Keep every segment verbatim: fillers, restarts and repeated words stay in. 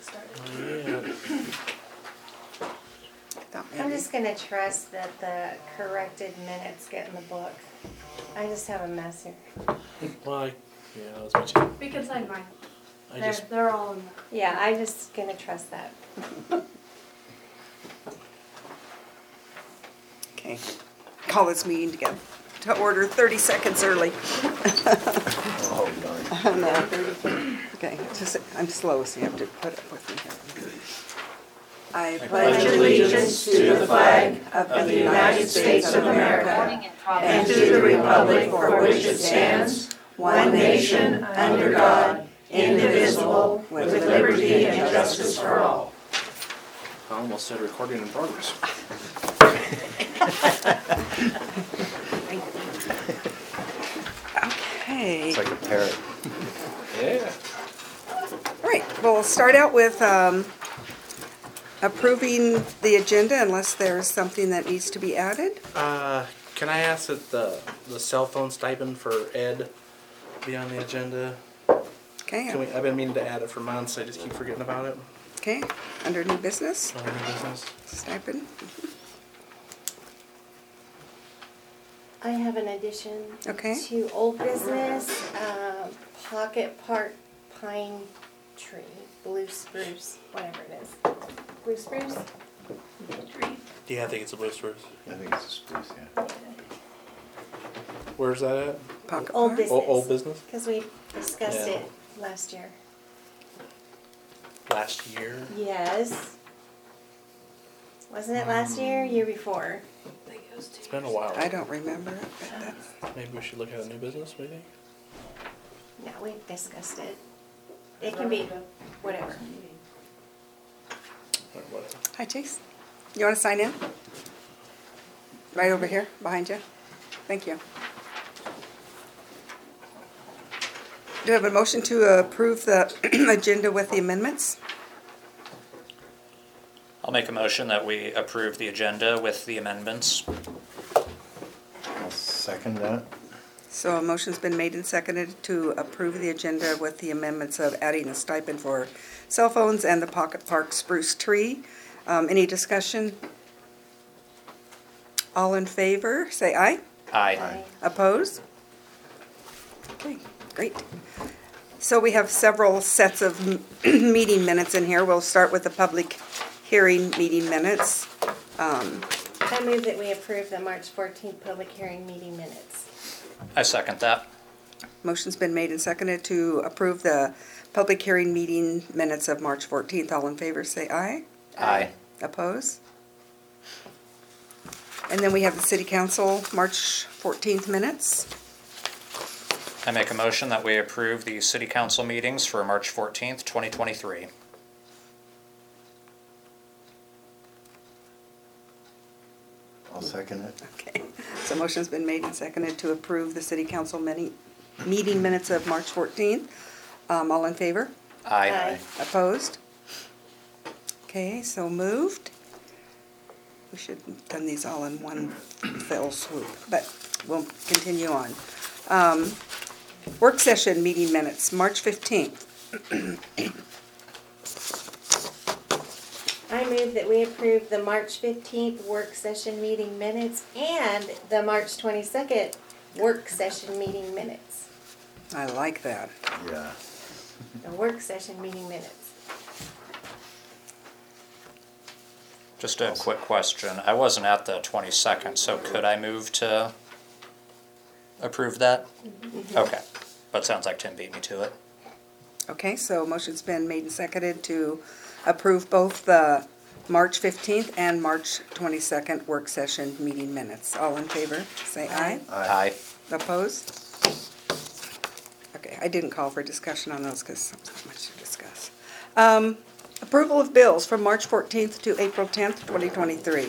started. Yeah. I'm just gonna trust that the corrected minutes get in the book. I just have a mess here. Well, I, yeah, that was me too. We can sign mine. I They're, just, they're all in there. Yeah, I'm just gonna trust that. Okay. Call this meeting together to order thirty seconds early. Oh, darn. No. Okay, just, I'm slow, so you have to put up with me here. I pledge allegiance to the flag of the United States of America and to the republic for which it stands, one nation, under God, indivisible, with liberty and justice for all. I almost said recording in progress. Okay. It's like a parrot. Yeah. All right, we'll start out with um, approving the agenda unless there's something that needs to be added. Uh, can I ask that the, the cell phone stipend for Ed be on the agenda? Okay, Can we, I've been meaning to add it for months, I just keep forgetting about it. okay, under new business, Under new business. stipend. I have an addition Okay. to old business, um, Pocket Park Pine Tree, Blue Spruce, whatever it is. Blue Spruce? Yeah, I think it's a blue spruce. I think it's a spruce, yeah. Where's that at? Pocket Old Park. business. O- old business? Because we discussed Yeah. it last year. Last year? Yes. Wasn't it last year, or year before? It's been a while. I don't remember it, but that's, Maybe we should look at a new business, what do you think? No, we discussed it. It can be whatever. Or whatever. hi Chase. You want to sign in? Right over here, behind you. Thank you. Do you have a motion to approve the agenda with the amendments? I'll make a motion that we approve the agenda with the amendments. I'll second that. So a motion's been made and seconded to approve the agenda with the amendments of adding a stipend for cell phones and the Pocket Park spruce tree. Um, any discussion? All in favor, say aye. Aye. Aye. Opposed? Okay, great. So we have several sets of m- meeting minutes in here. We'll start with the public hearing meeting minutes. Um, I move that we approve the March fourteenth public hearing meeting minutes. I second that. Motion's been made and seconded to approve the public hearing meeting minutes of March fourteenth. All in favor, say aye. Aye. Oppose? And then we have the city council March fourteenth minutes. I make a motion that we approve the city council meetings for March fourteenth, twenty twenty-three. I'll second it. Okay, so motion's been made and seconded to approve the city council mini- meeting minutes of March fourteenth. Um, all in favor? Aye. Aye. Opposed? Okay, so moved. We should have done these all in one fell swoop, but we'll continue on. Um, work session meeting minutes, March fifteenth. I move that we approve the March fifteenth work session meeting minutes and the March twenty-second work session meeting minutes. I like that. Yeah. The work session meeting minutes. Just a quick question. I wasn't at the twenty-second, so could I move to approve that? Okay. But sounds like Tim beat me to it. Okay, so motion's been made and seconded to approve both the March fifteenth and March twenty-second work session meeting minutes. All in favor, say aye. Aye. Opposed? Okay, I didn't call for discussion on those because there's not much to discuss. Um, approval of bills from March fourteenth to April tenth, twenty twenty-three.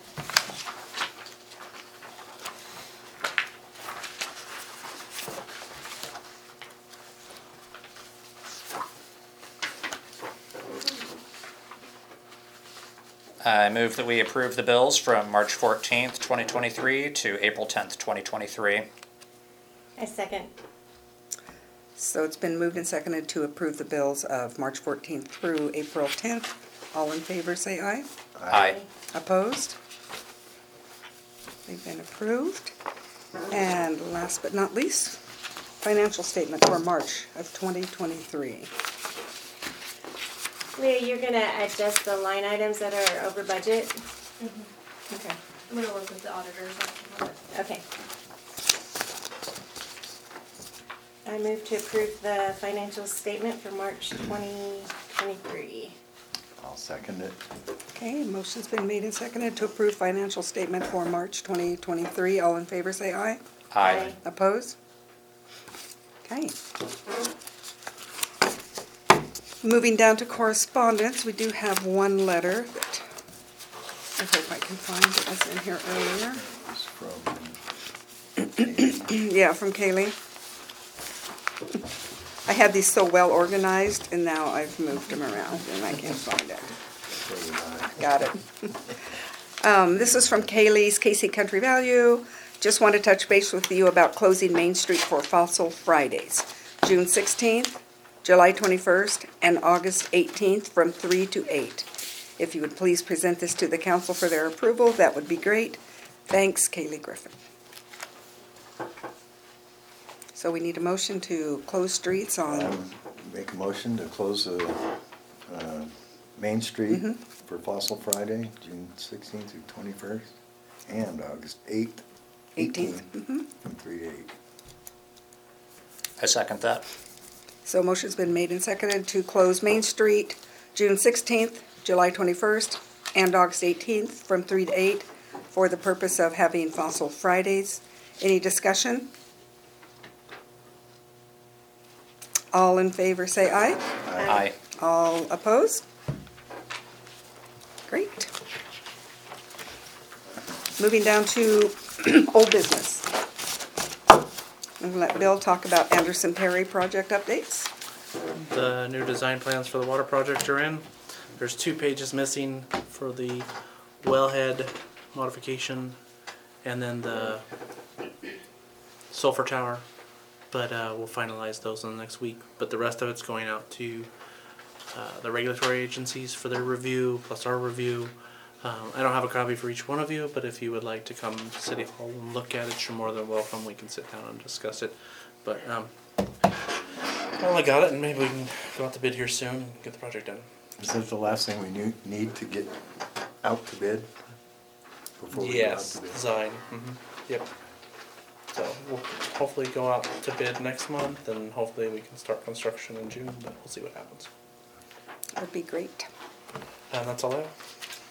I move that we approve the bills from March fourteenth, twenty twenty-three to April tenth, twenty twenty-three. I second. So it's been moved and seconded to approve the bills of March fourteenth through April tenth. All in favor, say aye. Aye. Opposed? They've been approved. And last but not least, financial statement for March of twenty twenty-three. Leah, you're gonna adjust the line items that are over budget? Mhm. Okay. I'm gonna work with the auditors on it. Okay. I move to approve the financial statement for March twenty twenty-three. I'll second it. Okay, motion's been made and seconded to approve financial statement for March twenty twenty-three. All in favor, say aye. Aye. Opposed? Okay. Moving down to correspondence, we do have one letter that I hope I can find. It was in here earlier. It's from Yeah, from Kaylee. I had these so well organized, and now I've moved them around, and I can't find it. Kaylee. Got it. Um, this is from Kaylee's Casey Country Value. Just want to touch base with you about closing Main Street for Fossil Fridays, June sixteenth, July twenty-first, and August eighteenth from three to eight. If you would please present this to the council for their approval, that would be great. Thanks, Kaylee Griffin. So we need a motion to close streets on, Um, Make a motion to close the uh, Main Street Mhm. for Fossil Friday, June sixteenth through twenty-first, and August eighth, eighteenth. eighteenth, Mhm. from three to eight. I second that. So motion's been made and seconded to close Main Street, June sixteenth, July twenty-first, and August eighteenth from three to eight for the purpose of having Fossil Fridays. Any discussion? All in favor say aye. Aye. All opposed? Great. Moving down to old business. I'm gonna let Bill talk about Anderson Perry project updates. The new design plans for the water project are in. There's two pages missing for the wellhead modification and then the sulfur tower. But uh, we'll finalize those in the next week. But the rest of it's going out to uh, the regulatory agencies for their review, plus our review. Um, I don't have a copy for each one of you, but if you would like to come to City Hall and look at it, you're more than welcome. We can sit down and discuss it. But um, I only got it, and maybe we can go out to bid here soon and get the project done. Is that the last thing we knew- need to get out to bid? Before we go out Yes, to bid? design. hmm Yep. So we'll hopefully go out to bid next month, and hopefully we can start construction in June. But we'll see what happens. That would be great. And that's all I have.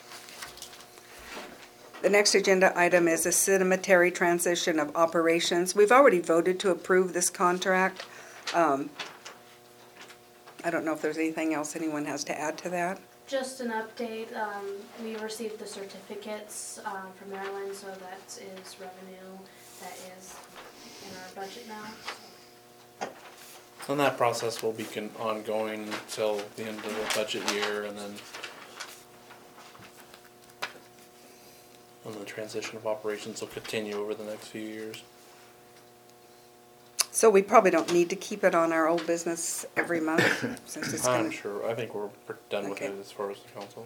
The next agenda item is a cemetery transition of operations. We've already voted to approve this contract. Um, I don't know if there's anything else anyone has to add to that. Just an update, um, we received the certificates, um, from Maryland, so that is revenue that is in our budget now. And that process will be con- ongoing until the end of the budget year, and then and the transition of operations will continue over the next few years. So we probably don't need to keep it on our old business every month, since it's I'm gonna, sure. I think we're we're done with Okay. it as far as the council.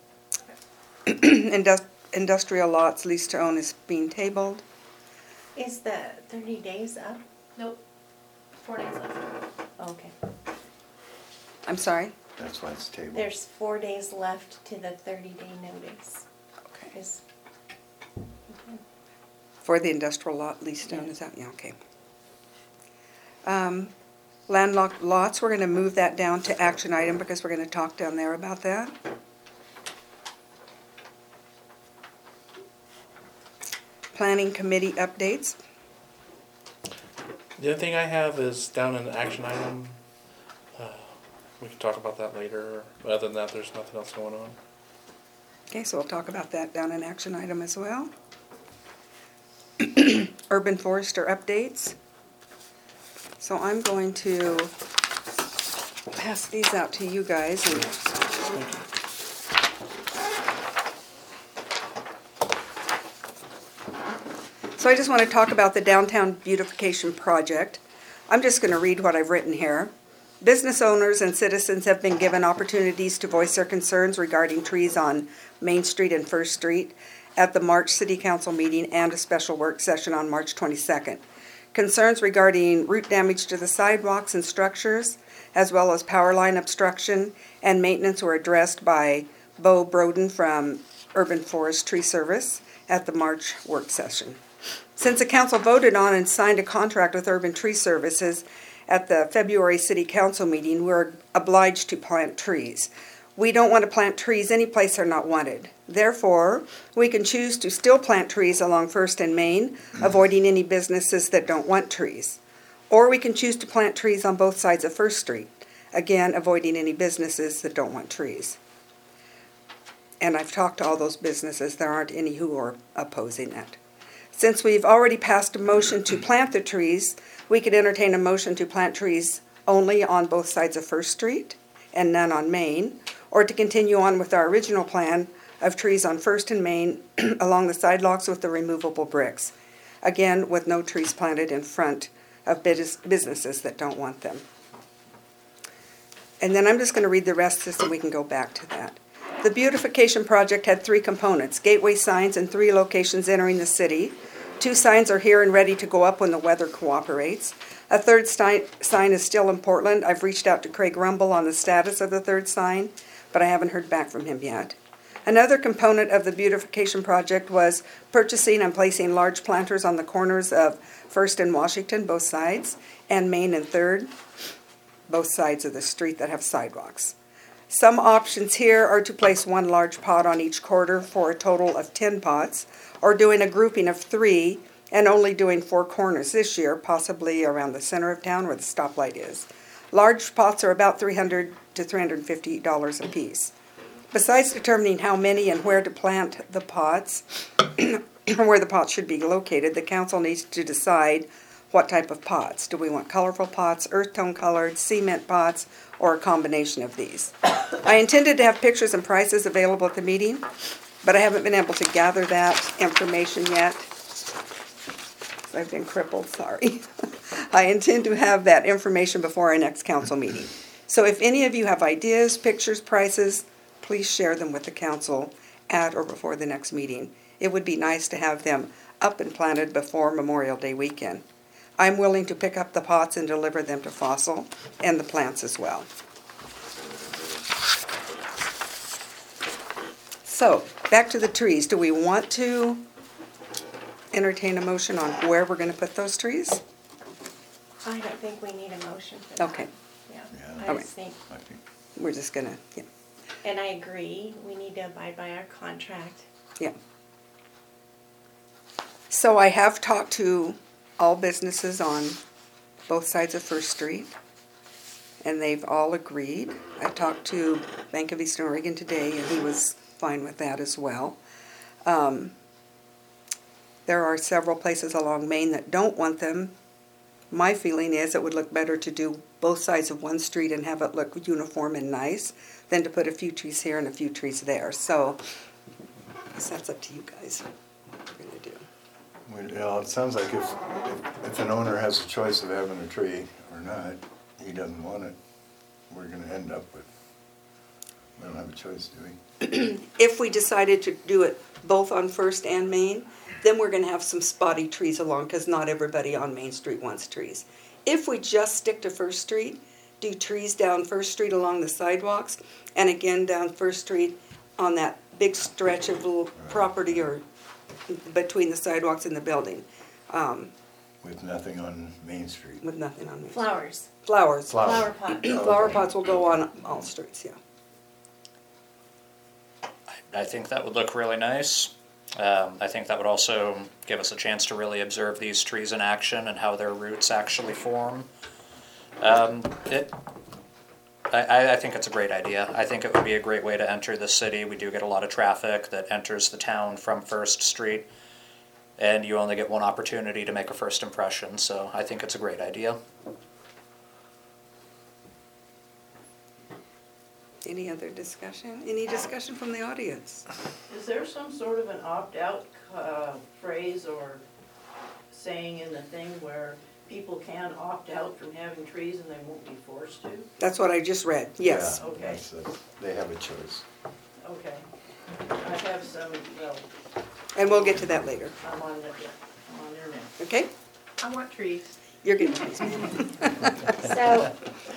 Indus- industrial lots leased to own is being tabled. Is the thirty days up? Nope, four days left. Okay. I'm sorry? That's why it's tabled. There's four days left to the thirty day notice. Okay. Is, For the industrial lot leased to own, Yeah. is that, yeah, okay. Um, landlocked lots, we're gonna move that down to action item because we're gonna talk down there about that. Planning committee updates. The other thing I have is down in the action item. Uh, we can talk about that later. Other than that, there's nothing else going on. Okay, so we'll talk about that down in action item as well. Urban forester updates. So I'm going to pass these out to you guys and so I just want to talk about the downtown beautification project. I'm just going to read what I've written here. Business owners and citizens have been given opportunities to voice their concerns regarding trees on Main Street and First Street at the March City Council meeting and a special work session on March twenty-second. Concerns regarding root damage to the sidewalks and structures, as well as power line obstruction and maintenance, were addressed by Bo Broden from Urban Forest Tree Service at the March work session. Since the council voted on and signed a contract with Urban Tree Services at the February City Council meeting, we're obliged to plant trees. We don't want to plant trees any place they're not wanted. Therefore, we can choose to still plant trees along First and Main, avoiding any businesses that don't want trees. Or we can choose to plant trees on both sides of First Street, again, avoiding any businesses that don't want trees. And I've talked to all those businesses. There aren't any who are opposing that. Since we've already passed a motion to plant the trees, we could entertain a motion to plant trees only on both sides of First Street and none on Main, or to continue on with our original plan of trees on First and Main along the sidewalks with the removable bricks. Again, with no trees planted in front of businesses that don't want them. And then I'm just going to read the rest of this and we can go back to that. The beautification project had three components: gateway signs in three locations entering the city. Two signs are here and ready to go up when the weather cooperates. A third sti- sign is still in Portland. I've reached out to Craig Rumble on the status of the third sign, but I haven't heard back from him yet. Another component of the beautification project was purchasing and placing large planters on the corners of First and Washington, both sides, and Main and Third, both sides of the street that have sidewalks. Some options here are to place one large pot on each corner for a total of ten pots, or doing a grouping of three and only doing four corners this year, possibly around the center of town where the stoplight is. Large pots are about three hundred dollars to three hundred fifty dollars a piece. Besides determining how many and where to plant the pots, or where the pots should be located, the council needs to decide what type of pots. Do we want colorful pots, earth tone colored, cement pots, or a combination of these? I intended to have pictures and prices available at the meeting, but I haven't been able to gather that information yet. I've been crippled, sorry. I intend to have that information before our next council meeting. So if any of you have ideas, pictures, prices, please share them with the council at or before the next meeting. It would be nice to have them up and planted before Memorial Day weekend. I'm willing to pick up the pots and deliver them to Fossil and the plants as well. So, back to the trees. Do we want to entertain a motion on where we're going to put those trees? I don't think we need a motion for that. Okay, Yeah, Yeah. I Okay. just think, I think we're just going to, yeah, and I agree, we need to abide by our contract. yeah. So I have talked to all businesses on both sides of First Street, and they've all agreed. I talked to Bank of Eastern Oregon today, and he was fine with that as well. Um, there are several places along Main that don't want them. My feeling is it would look better to do both sides of one street and have it look uniform and nice than to put a few trees here and a few trees there. So I guess that's up to you guys what we're going to do. We- Well, it sounds like if, if, if an owner has a choice of having a tree or not, he doesn't want it, we're gonna end up with, we don't have a choice, do we? If we decided to do it both on First and Main, then we're going to have some spotty trees along because not everybody on Main Street wants trees. If we just stick to First Street, do trees down First Street along the sidewalks, and again down First Street on that big stretch of little property or between the sidewalks and the building, um, With nothing on Main Street. with nothing on Main Street. Flowers, Flowers. Flower. flower pot. Flower pots will go on all streets, yeah. I think that would look really nice. Um, I think that would also give us a chance to really observe these trees in action and how their roots actually form. Um, it, I, I think it's a great idea. I think it would be a great way to enter the city. We do get a lot of traffic that enters the town from First Street, and you only get one opportunity to make a first impression, so I think it's a great idea. Any other discussion? Any discussion from the audience? Is there some sort of an opt-out uh, phrase or saying in the thing where people can opt out from having trees and they won't be forced to? That's what I just read, yes. Yeah, Okay. that's it. They have a choice. Okay. I have some, well, And we'll get to that later, I'm on the, yeah, I'm on there now. okay? I want trees. You're getting trees. So,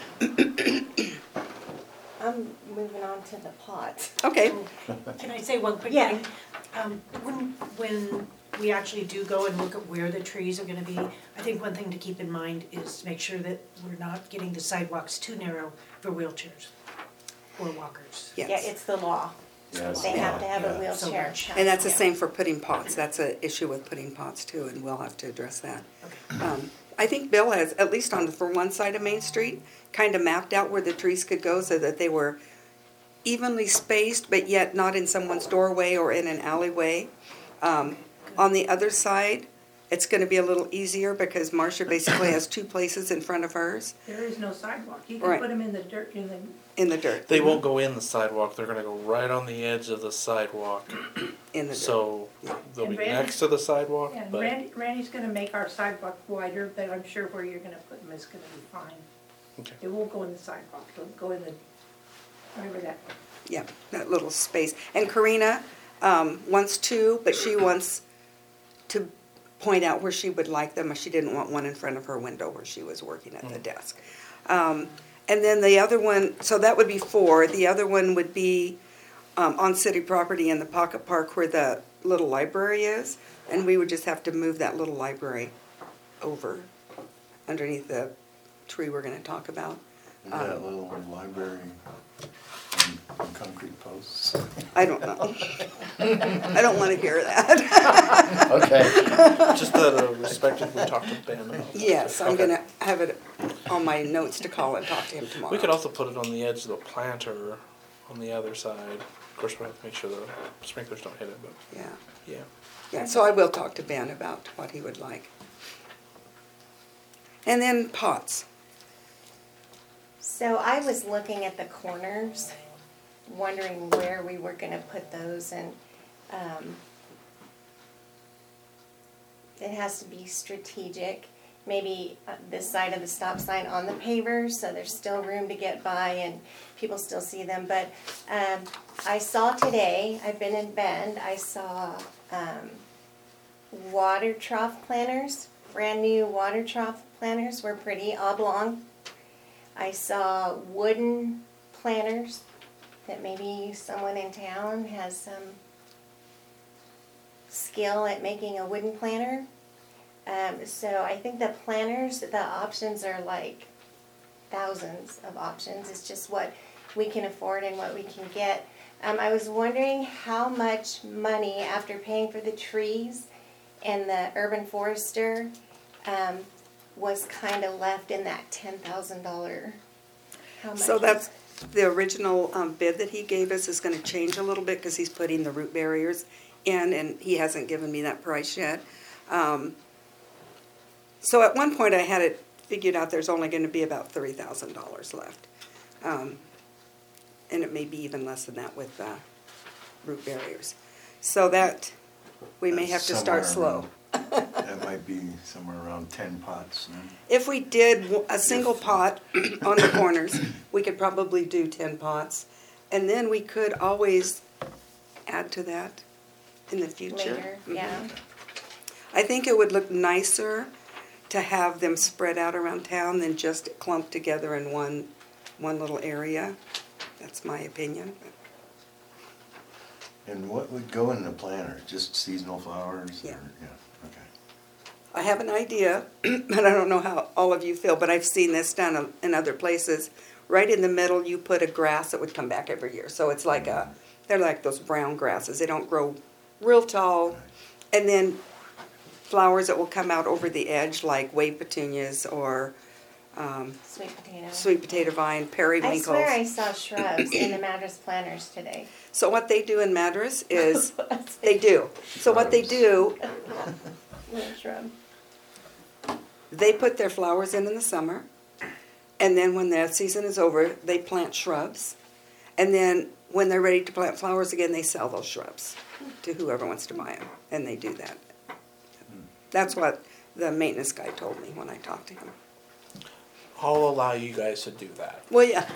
I'm moving on to the pots. Okay, Can I say one quick Yeah. thing? Um, when, when we actually do go and look at where the trees are gonna be, I think one thing to keep in mind is to make sure that we're not getting the sidewalks too narrow for wheelchairs or walkers. Yeah, yes. it's the law. Yes, They have to have yeah. a wheelchair. And that's the Yeah. same for putting pots. That's an issue with putting pots too, and we'll have to address that. Okay. Um, I think Bill has, at least on, for one side of Main Street, kind of mapped out where the trees could go so that they were evenly spaced, but yet not in someone's doorway or in an alleyway. Um, on the other side, it's gonna be a little easier because Marcia basically has two places in front of hers There is no sidewalk. You Right. can put them in the dirt, in the, in the dirt. They won't go in the sidewalk. They're gonna go right on the edge of the sidewalk. In the dirt. So they'll And be Randy- next to the sidewalk, yeah, and but Randy, Randy's gonna make our sidewalk wider, but I'm sure where you're gonna put them is gonna be fine. Okay. It won't go in the sidewalk, it'll go in the, whatever that, Yeah, that little space. And Karina um, wants two, but she wants to point out where she would like them. She didn't want one in front of her window where she was working at the desk. Um, and then the other one, so that would be four. The other one would be um, on city property in the pocket park where the little library is. And we would just have to move that little library over underneath the tree we're going to talk about. That little library and and concrete posts. I don't know. I don't want to hear that. Okay. just out of respect, if we talk to Ben about that. Yes, I'm Okay. gonna have it on my notes to call and talk to him tomorrow. We could also put it on the edge of the planter on the other side. Of course, we have to make sure the sprinklers don't hit it, but Yeah, yeah. yeah, so I will talk to Ben about what he would like. And then pots. So I was looking at the corners, wondering where we were gonna put those, and, um, it has to be strategic. Maybe uh, this side of the stop sign on the pavers, so there's still room to get by and people still see them. But, um, I saw today, I've been in Bend, I saw, um, water trough planters, brand new water trough planters, were pretty oblong. I saw wooden planters that maybe someone in town has some skill at making a wooden planter. Um, so I think the planters, the options are like thousands of options. It's just what we can afford and what we can get. Um, I was wondering how much money, after paying for the trees and the urban forester, um, was kind of left in that ten thousand dollar. How much? So that's, the original um, bid that he gave us is gonna change a little bit because he's putting the root barriers in and he hasn't given me that price yet. Um, So at one point I had it figured out there's only gonna be about thirty thousand dollars left. Um, And it may be even less than that with uh, root barriers. So that, we may have to start Somewhere slow. around- That might be somewhere around ten pots then. If we did w- a single pot on the corners, we could probably do ten pots. And then we could always add to that in the future. Later, Mhm. yeah. I think it would look nicer to have them spread out around town than just clumped together in one, one little area. That's my opinion. And what would go in the planter? Just seasonal flowers? or- Yeah. Yeah, okay. I have an idea, but I don't know how all of you feel, but I've seen this done in other places. Right in the middle, you put a grass that would come back every year. So it's like a, they're like those brown grasses. They don't grow real tall. And then flowers that will come out over the edge, like wave petunias or um, Sweet potato. sweet potato vine, I periwinkles. swear I saw shrubs in the mattress planters today. So what they do in Madras is, they do. So what they do, Little shrub. they put their flowers in in the summer, and then when the season is over, they plant shrubs. And then when they're ready to plant flowers again, they sell those shrubs to whoever wants to buy them, and they do that. That's what the maintenance guy told me when I talked to him. I'll allow you guys to do that. Well, yeah.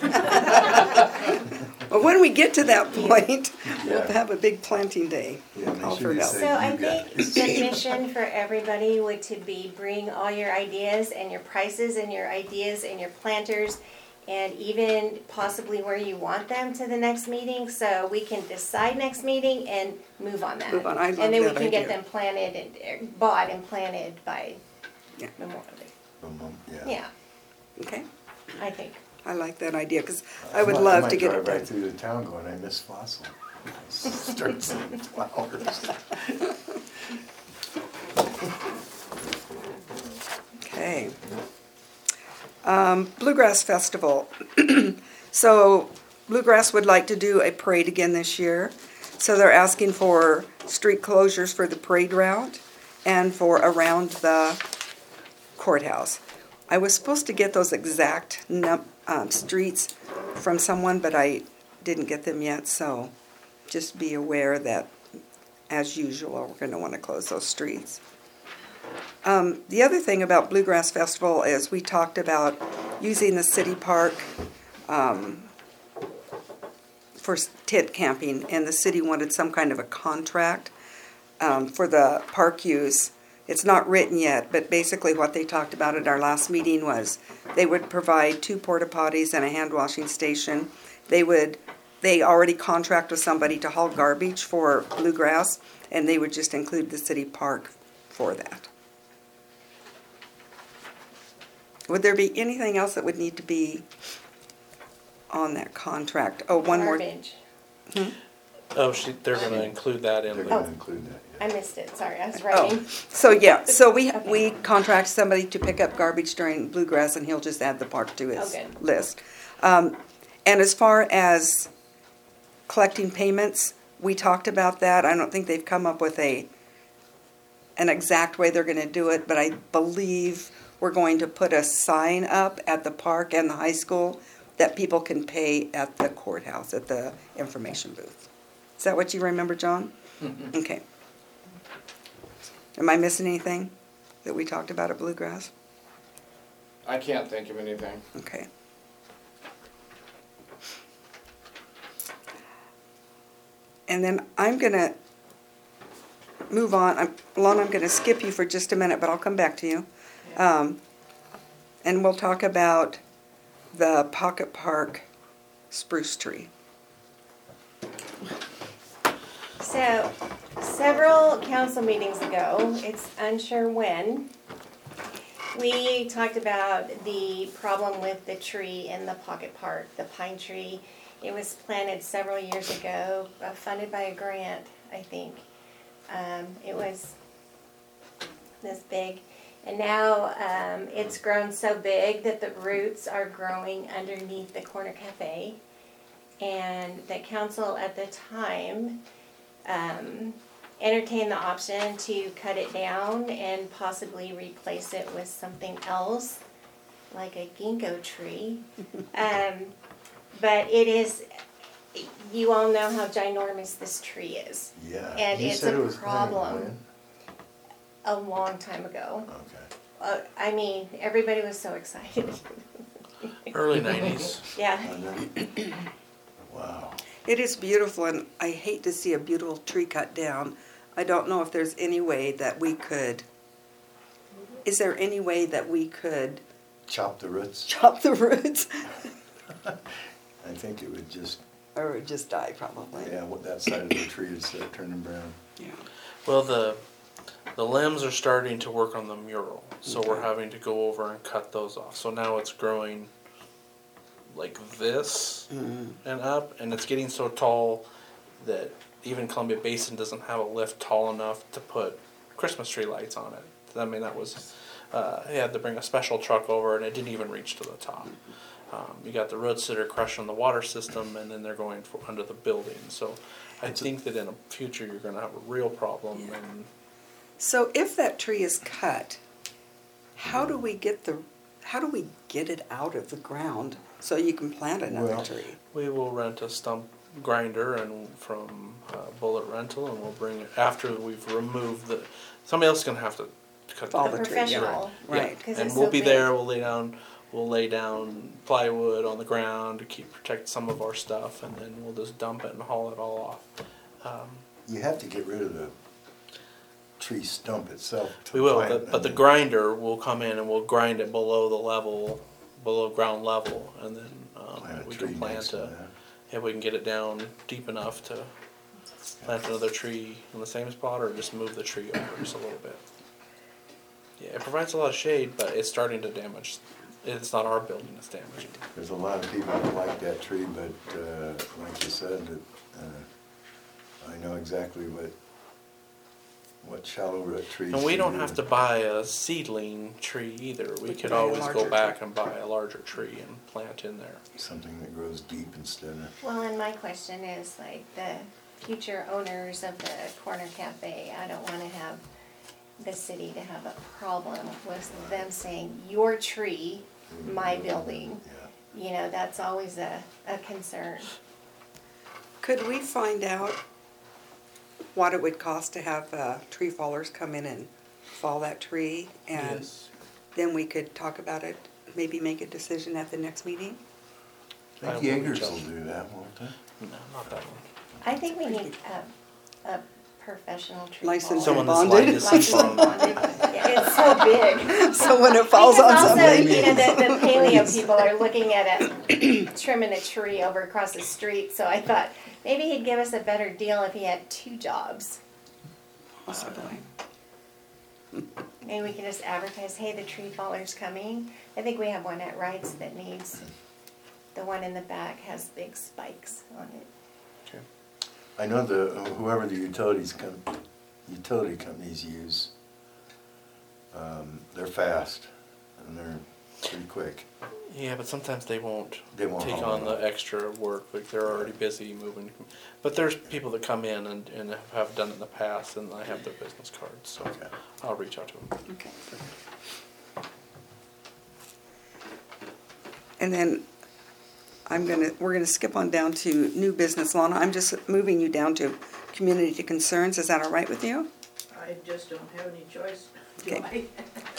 But when we get to that point, we'll Yeah. have a big planting day. Yeah, make Call sure for you help. say- So I you think guys. the mission for everybody would to be bring all your ideas and your prices and your ideas and your planters and even possibly where you want them to the next meeting, so we can decide next meeting and move on that. Move on. I love And then we that can get idea. them planted and, er, bought and planted by Yeah. Memorial Day. Um, Yeah. Yeah, Okay, I think. I like that idea, because I would might- love might to get it drive done. right through the town going, I miss Fossil. Start seeing flowers. Okay. Um, Bluegrass Festival. So Bluegrass would like to do a parade again this year. So they're asking for street closures for the parade route and for around the courthouse. I was supposed to get those exact num- um, streets from someone, but I didn't get them yet, so just be aware that, as usual, we're going to want to close those streets. Um, the other thing about Bluegrass Festival is we talked about using the city park um, for tent camping, and the city wanted some kind of a contract um, for the park use. It's not written yet, but basically what they talked about at our last meeting was they would provide two porta potties and a hand washing station. They would, they already contract with somebody to haul garbage for Bluegrass, and they would just include the city park for that. Would there be anything else that would need to be on that contract? Oh, one more. Garbage. Oh, she, they're gonna include that in They're the, gonna include that, yeah. I missed it, sorry, I was Oh, writing. so yeah, so we, Okay. we contract somebody to pick up garbage during Bluegrass, and he'll just add the park to his Oh, good. list. Um, and as far as collecting payments, we talked about that. I don't think they've come up with a, an exact way they're gonna do it, but I believe we're going to put a sign up at the park and the high school that people can pay at the courthouse, at the information booth. Is that what you remember, John? Okay. Am I missing anything that we talked about at Bluegrass? I can't think of anything. Okay. And then I'm gonna move on. I'm, Lon, I'm gonna skip you for just a minute, but I'll come back to you. Um, and we'll talk about the Pocket Park spruce tree. So, several council meetings ago, it's unsure when, we talked about the problem with the tree in the Pocket Park, the pine tree. It was planted several years ago, uh, funded by a grant, I think. Um, it was this big. And now um, it's grown so big that the roots are growing underneath the corner cafe. And the council at the time um, entertained the option to cut it down and possibly replace it with something else, like a ginkgo tree. um, but it is, you all know how ginormous this tree is. Yeah. And You it's said a it was planted problem. when? A long time ago. Okay. Uh, I mean, everybody was so excited. early nineties. Yeah. I know. Wow. It is beautiful, and I hate to see a beautiful tree cut down. I don't know if there's any way that we could, is there any way that we could Chop the roots. chop the roots? I think it would just, Or it would just die, probably. yeah, what that side of the tree would start turning brown. Yeah. Well, the, the limbs are starting to work on the mural, so we're Okay. having to go over and cut those off. So now it's growing like this Mhm. and up, and it's getting so tall that even Columbia Basin doesn't have a lift tall enough to put Christmas tree lights on it. I mean, that was, uh, he had to bring a special truck over, and it didn't even reach to the top. Um, you got the roots that are crushing the water system, and then they're going for, under the building. So I think that in the future you're going to have a real problem. Yeah. And So if that tree is cut, how do we get the, how do we get it out of the ground so you can plant another Well- tree? we will rent a stump grinder and from uh, Bullet Rental, and we'll bring it after we've removed the. Somebody else is going to have to cut All the the A tree, yeah. professional. Right. 'Cause And it's we'll so be big. there, we'll lay down, we'll lay down plywood on the ground to keep, protect some of our stuff, and then we'll just dump it and haul it all off. Um, You have to get rid of the tree stump itself. to We will, plant but, but the them. grinder will come in and we'll grind it below the level, below ground level, and then, um, Plant a we tree can plant next to a, that. if we can get it down deep enough to plant another tree in the same spot, or just move the tree over just a little bit. Yeah, it provides a lot of shade, but it's starting to damage, it's not our building that's damaging. There's a lot of people that like that tree, but, uh, like you said, that, uh, I know exactly what, what shallow root trees. And we should don't do. have to buy a seedling tree either, we We could could buy a always go larger back tree. and buy a larger tree and plant in there. Something that grows deep instead of, Well, and my question is like the future owners of the corner cafe, I don't wanna have the city to have a problem with them saying, your tree, my building. yeah. You know, that's always a, a concern. Could we find out what it would cost to have uh, tree fallers come in and fall that tree? And Yes. then we could talk about it, maybe make a decision at the next meeting? I I think will Jaegers reach out. will do that, won't they? No, not that one. I think we need a, a professional tree Licensed faller. Someone that's bonded. licensed Licensed from, bonded. Yeah, it's so big. So when it falls on Because also, something. you know, the, the paleo people are looking at it, trimming a tree over across the street, so I thought maybe he'd give us a better deal if he had two jobs. Possibly. Maybe we can just advertise, hey, the tree faller's coming. I think we have one at Wright's that needs, the one in the back has big spikes on it. okay. I know the, whoever the utilities com, utility companies use, um, they're fast and they're pretty quick. Yeah, but sometimes they won't They won't take haul on it the up. extra work, like they're already busy moving. But there's people that come in and, and have done it in the past, and I have their business cards, so Okay. I'll reach out to them. Okay. And then I'm gonna, we're gonna skip on down to new business, Lana. I'm just moving you down to community concerns. Is that all right with you? I just don't have any choice, do Okay. I?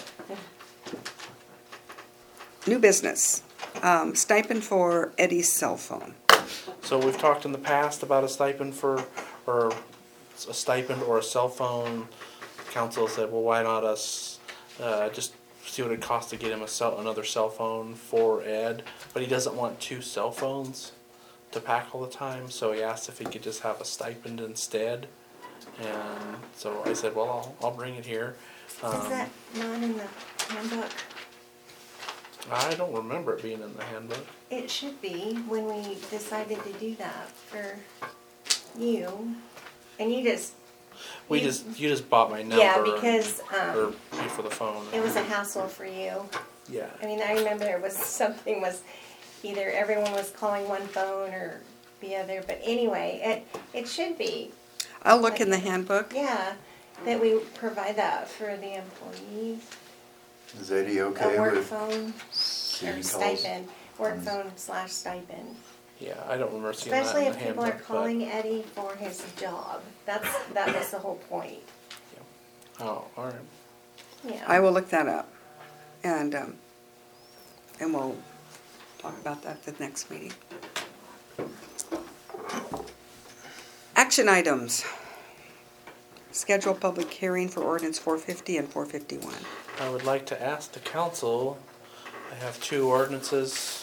New business, um, stipend for Eddie's cell phone. So we've talked in the past about a stipend for, or a stipend or a cell phone. Council said, well, why not us, uh, just see what it costs to get him a cell, another cell phone for Ed. But he doesn't want two cell phones to pack all the time, so he asked if he could just have a stipend instead. And so I said, well, I'll, I'll bring it here. Um, Is that not in the handbook? I don't remember it being in the handbook. It should be when we decided to do that for you. And you just, We You- just, you just bought my number. yeah, and- because, Or um, pay for the phone. it was a hassle for you. Yeah. I mean, I remember there was something was, either everyone was calling one phone or the other, but anyway, it, it should be, I'll look in the handbook. yeah, that we provide that for the employees. Is Eddie okay A work with phone city or calls? stipend, work Mm. phone slash stipend. Yeah, I don't remember seeing that Especially in the if people are handbook. but- calling Eddie for his job. That's, that was the whole point, Oh, all right. yeah. I will look that up. And, um, and we'll talk about that at the next meeting. Action items. Schedule public hearing for ordinance four fifty and four fifty-one. I would like to ask the council, I have two ordinances.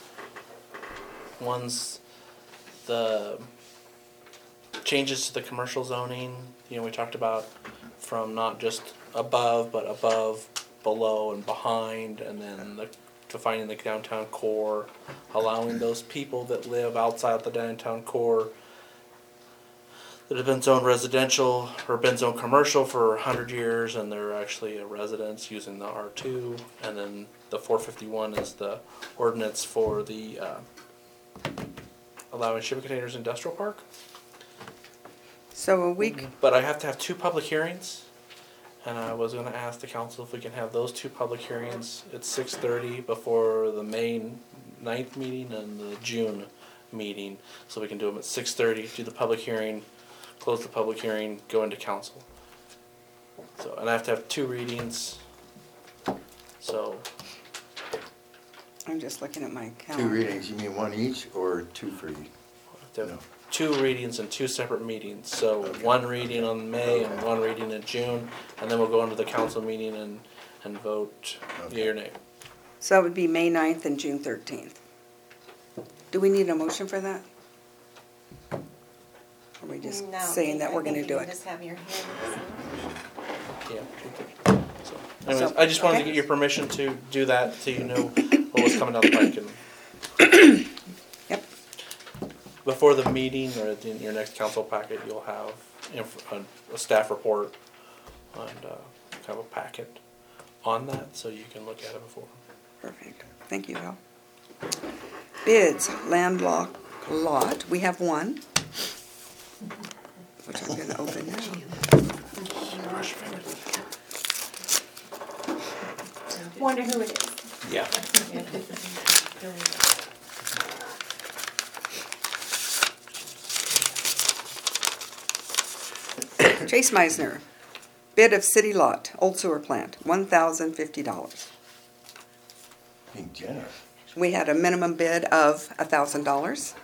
One's the changes to the commercial zoning, you know, we talked about from not just above, but above, below, and behind, and then the, defining the downtown core, allowing those people that live outside the downtown core that have been zoned residential or been zoned commercial for a hundred years, and they're actually a residence using the R two. And then the four fifty-one is the ordinance for the uh, allowing shipping containers industrial park. So a week, But I have to have two public hearings, and I was gonna ask the council if we can have those two public hearings at six thirty before the May ninth meeting and the June meeting. So we can do them at six thirty, do the public hearing, close the public hearing, go into council. So, and I have to have two readings. So, I'm just looking at my Two calendar. readings, you mean one each or two for each? I have to have No. two readings and two separate meetings. So one reading on May and one reading in June, and then we'll go into the council meeting and, and vote yea or nay. So that would be May ninth and June thirteenth. Do we need a motion for that? Or are we just No, saying that I we're think gonna you do can it? Just have your hands. Yeah. So, anyways, So, I just wanted okay. to get your permission to do that so you know what was coming down the pike. And Yep. before the meeting or at the, in your next council packet, you'll have inf- a, a staff report and uh, have a packet on that so you can look at it before. Perfect. Thank you, Al. Bids, landlocked lot. We have one, which I'm gonna open now. Wonder who it is. Yeah. Chase Meisner, bid of city lot, old sewer plant, one thousand fifty dollars. Being generous. We had a minimum bid of a thousand dollars.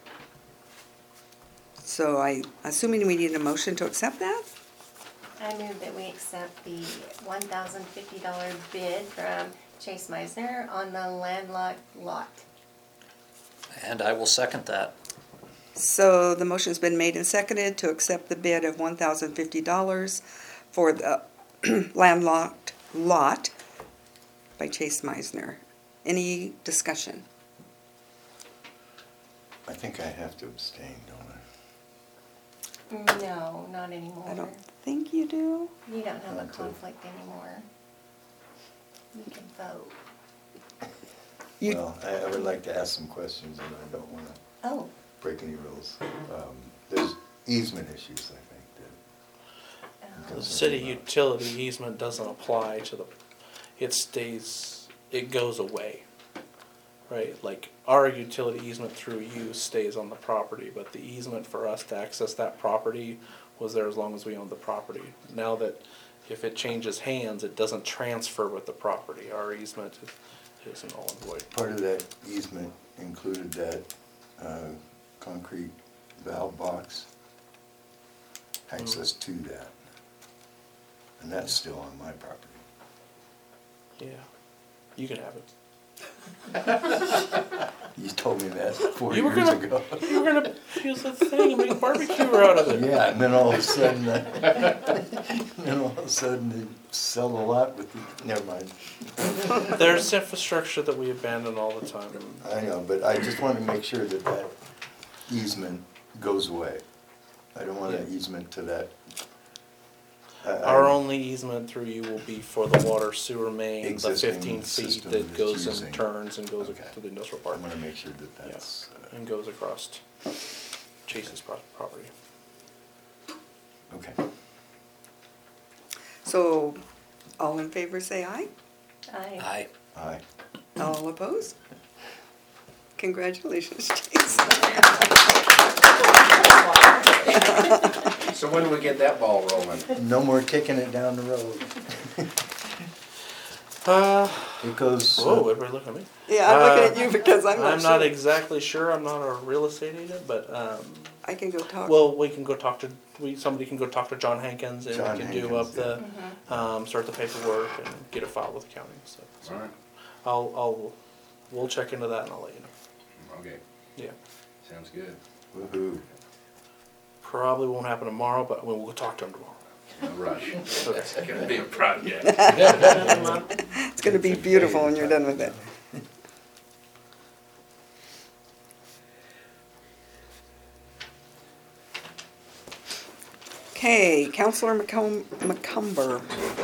So I, assuming we need a motion to accept that? I move that we accept the one thousand fifty dollar bid from Chase Meisner on the landlocked lot. And I will second that. So the motion's been made and seconded to accept the bid of one thousand fifty dollars for the landlocked lot by Chase Meisner. Any discussion? I think I have to abstain, don't I? No, not anymore. I don't think you do. You don't have a Okay. conflict anymore. You can vote. You- Well, I, I would like to ask some questions and I don't wanna Oh, break any rules. Um, There's easement issues, I think, that. um, The city utility easement doesn't apply to the, it stays, it goes away. Right, like our utility easement through you stays on the property, but the easement for us to access that property was there as long as we owned the property. Now that if it changes hands, it doesn't transfer with the property. Our easement is, is null and void. Part of that easement included that uh, concrete valve box, access to that. And that's still on my property. Yeah, you can have it. You told me that four You were years gonna- ago. You were gonna use the thing and make barbecue out of it. Yeah, and then all of a sudden, uh, then all of a sudden they sell a lot with, the- never mind. There's infrastructure that we abandon all the time. I know, but I just want to make sure that that easement goes away. I don't want an Yeah. easement to that. I- I- Our only easement through you will be for the water sewer main, the Existing fifteen feet system that that's goes using- and turns and goes Okay. to the industrial I park. want to make sure that that's, uh, And goes across Chase's pro- property. okay. So, all in favor say aye. I, Aye. Aye. All opposed? Congratulations, Chase. So when do we get that ball rolling? No more kicking it down the road. Uh, It goes, uh, whoa, everybody look at me. Yeah, I'm looking at Uh, you because I'm not I'm not sure. exactly sure, I'm not a real estate agent, but, um, I can go talk. well, we can go talk to, we, somebody can go talk to John Hankins and John we can do Hankins, up the, um, start the paperwork and get it filed with the county, so. All right, I'll, I'll, we'll check into that and I'll let you know. okay, Yeah. sounds good. woo-hoo. Probably won't happen tomorrow, but we'll, we'll talk to him tomorrow. No rush. Okay. It's gonna be a project. It's gonna be beautiful when you're done with it. Okay, Counselor McComb, McCumber.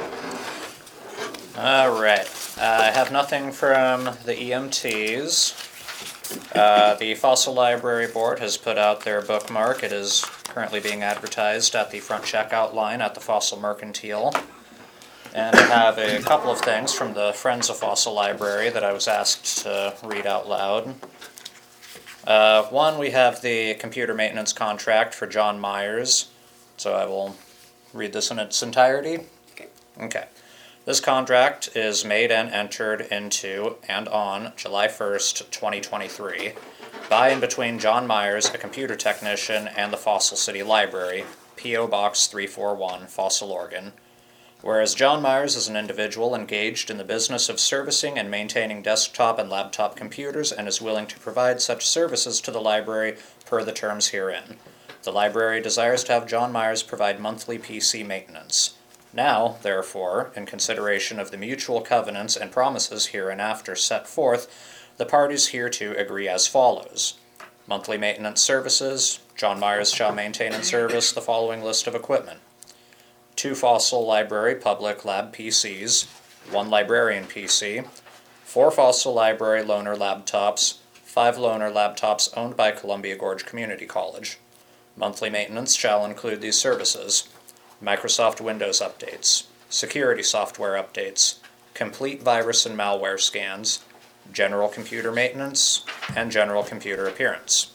All right. Uh, I have nothing from the E M Ts. Uh, the Fossil Library Board has put out their bookmark. It is currently being advertised at the front checkout line at the Fossil Mercantile. And I have a couple of things from the Friends of Fossil Library that I was asked to read out loud. Uh, one, we have the computer maintenance contract for John Myers. So I will read this in its entirety. Okay. Okay. This contract is made and entered into and on July first, twenty twenty-three by and between John Myers, a computer technician, and the Fossil City Library, P O Box three forty-one, Fossil, Oregon. Whereas John Myers is an individual engaged in the business of servicing and maintaining desktop and laptop computers and is willing to provide such services to the library per the terms herein. The library desires to have John Myers provide monthly P C maintenance. Now, therefore, in consideration of the mutual covenants and promises hereinafter set forth, the parties hereto agree as follows. Monthly maintenance services. John Myers shall maintain and service the following list of equipment. Two Fossil Library Public Lab P Cs, one Librarian P C, four Fossil Library Loaner laptops, five Loaner laptops owned by Columbia Gorge Community College. Monthly maintenance shall include these services: Microsoft Windows updates, security software updates, complete virus and malware scans, general computer maintenance, and general computer appearance.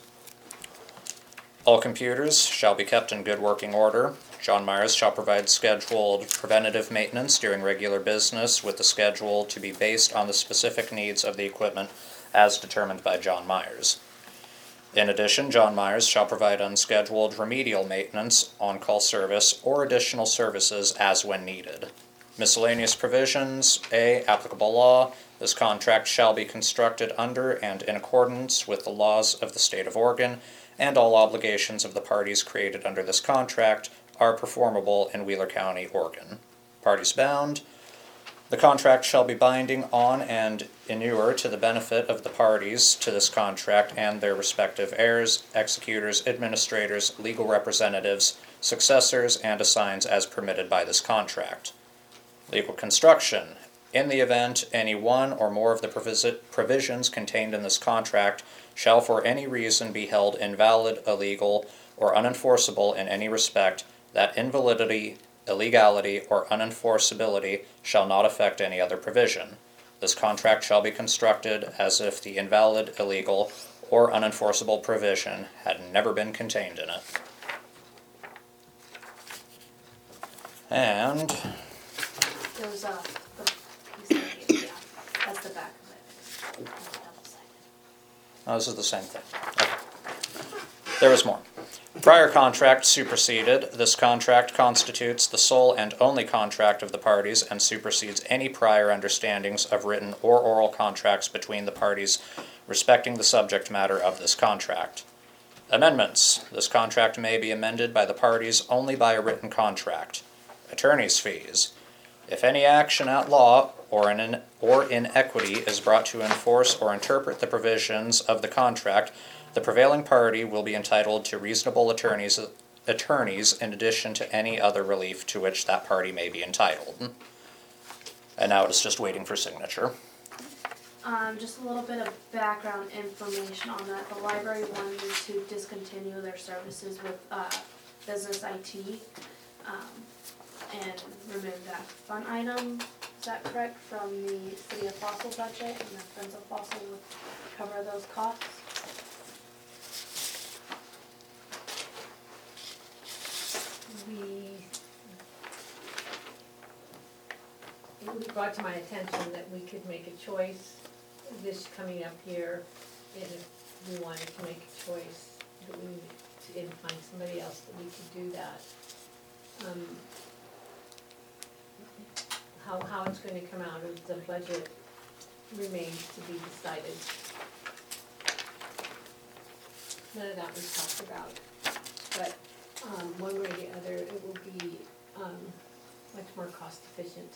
All computers shall be kept in good working order. John Myers shall provide scheduled preventative maintenance during regular business, with the schedule to be based on the specific needs of the equipment as determined by John Myers. In addition, John Myers shall provide unscheduled remedial maintenance, on-call service, or additional services as when needed. Miscellaneous provisions. A. Applicable law. This contract shall be constructed under and in accordance with the laws of the state of Oregon, and all obligations of the parties created under this contract are performable in Wheeler County, Oregon. Parties bound. The contract shall be binding on and inure to the benefit of the parties to this contract and their respective heirs, executors, administrators, legal representatives, successors, and assigns as permitted by this contract. Legal construction. In the event any one or more of the provis- provisions contained in this contract shall for any reason be held invalid, illegal, or unenforceable in any respect, that invalidity, illegality, or unenforceability shall not affect any other provision. This contract shall be constructed as if the invalid, illegal, or unenforceable provision had never been contained in it. And There's uh, the piece of paper, yeah, that's the back of it. Double-sided. oh, this is the same thing. Okay. There was more. Prior contract superseded. This contract constitutes the sole and only contract of the parties and supersedes any prior understandings of written or oral contracts between the parties respecting the subject matter of this contract. Amendments. This contract may be amended by the parties only by a written contract. Attorney's fees. If any action at law or in, or in equity is brought to enforce or interpret the provisions of the contract, the prevailing party will be entitled to reasonable attorneys, attorneys in addition to any other relief to which that party may be entitled. And now it is just waiting for signature. Um, just a little bit of background information on that. The library wanted to discontinue their services with uh, Business I T um, and remove that fund item. Is that correct? From the City of Fossil budget, and the Friends of Fossil would cover those costs? We, it was brought to my attention that we could make a choice this coming up here, and if we wanted to make a choice, that we need to and find somebody else that we could do that. Um, How, how it's gonna come out of the budget remains to be decided. None of that was talked about, but, um, one way or the other, it will be, um, much more cost efficient.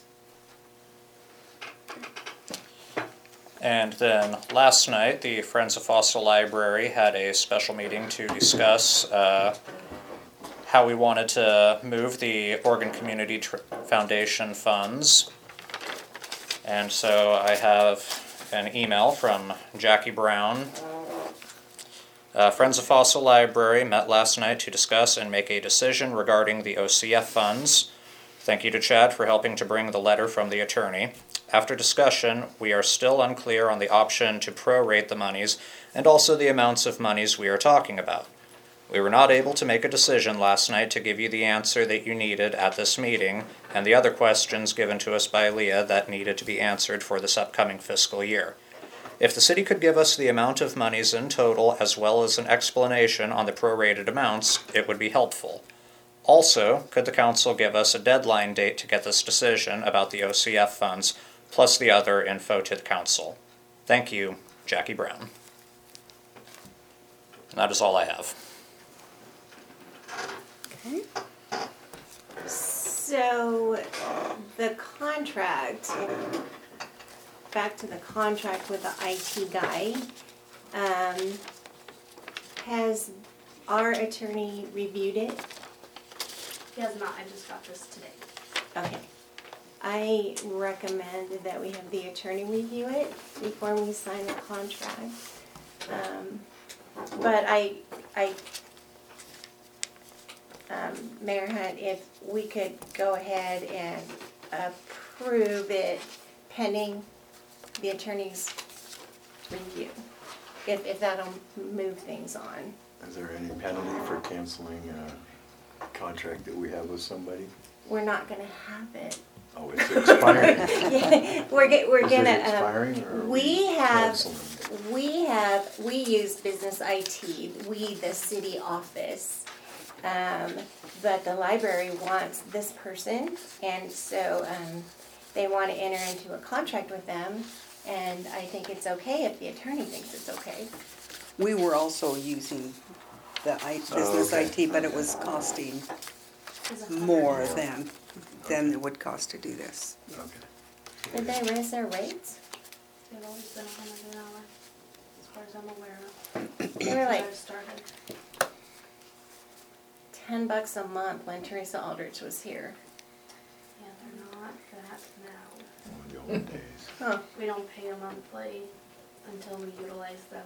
And then last night, the Friends of Fossil Library had a special meeting to discuss uh, how we wanted to move the Oregon Community Tr- Foundation funds. And so I have an email from Jackie Brown. Uh, Friends of Fossil Library met last night to discuss and make a decision regarding the O C F funds. Thank you to Chad for helping to bring the letter from the attorney. After discussion, we are still unclear on the option to prorate the monies and also the amounts of monies we are talking about. We were not able to make a decision last night to give you the answer that you needed at this meeting, and the other questions given to us by Leah that needed to be answered for this upcoming fiscal year. If the city could give us the amount of monies in total as well as an explanation on the prorated amounts, it would be helpful. Also, could the council give us a deadline date to get this decision about the O C F funds, plus the other info to the council? Thank you, Jackie Brown. And that is all I have. Okay. So, the contract, back to the contract with the I T guy, um, has our attorney reviewed it? He has not, I just got this today. Okay. I recommend that we have the attorney review it before we sign the contract. Um, but I, I, um, Mayor Hunt, if we could go ahead and approve it pending the attorney's review, if, if that'll move things on. Is there any penalty for canceling a contract that we have with somebody? We're not gonna have it. Oh, it's expiring. Yeah, we're get, we're Is it gonna, expiring or are um, we we have, canceling it? we have, we use Business I T, we, the city office. Um, but the library wants this person, and so, um, they wanna enter into a contract with them, and I think it's okay if the attorney thinks it's okay. We were also using the I, Oh, business okay. I T, but it was costing It's a hundred more dollars. than, than it would cost to do this. Okay. Did they raise their rates? They've always been a hundred an hour, as far as I'm aware of. They were like Since I started. ten bucks a month when Teresa Aldrich was here. Yeah, they're not that now. Oh, the old days. Huh. We don't pay a monthly until we utilize them.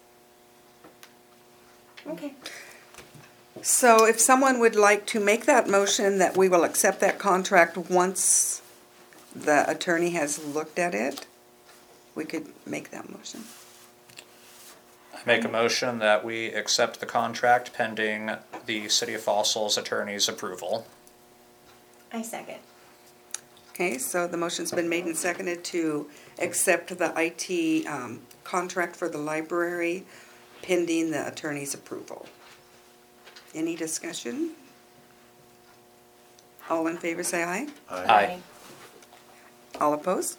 Okay. So if someone would like to make that motion that we will accept that contract once the attorney has looked at it, we could make that motion. I make a motion that we accept the contract pending the City of Fossil's attorney's approval. I second. Okay, so the motion's been made and seconded to accept the I T um, contract for the library pending the attorney's approval. Any discussion? All in favor say aye. Aye. All opposed?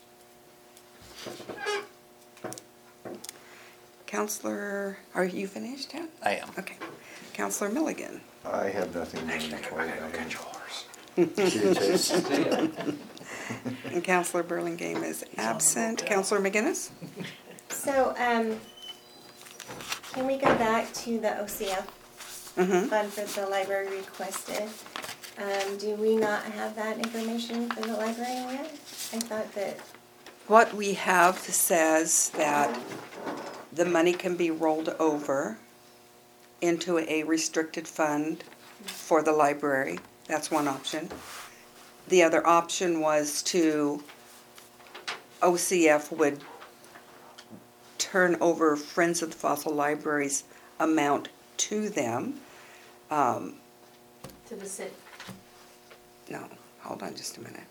Counselor, are you finished, Ted? I am. Okay. Counselor Milligan. I have nothing more to report. Get yours. See you, Chase. See ya. And Counselor Burlingame is absent. Counselor McGinnis? So, um, can we go back to the O C F Mm-hmm. fund for the library requested? Um, do we not have that information for the library yet? I thought that, What we have says that the money can be rolled over into a restricted fund for the library. That's one option. The other option was to, O C F would turn over Friends of the Fossil Library's amount to them. Um, To the city. no, hold on just a minute.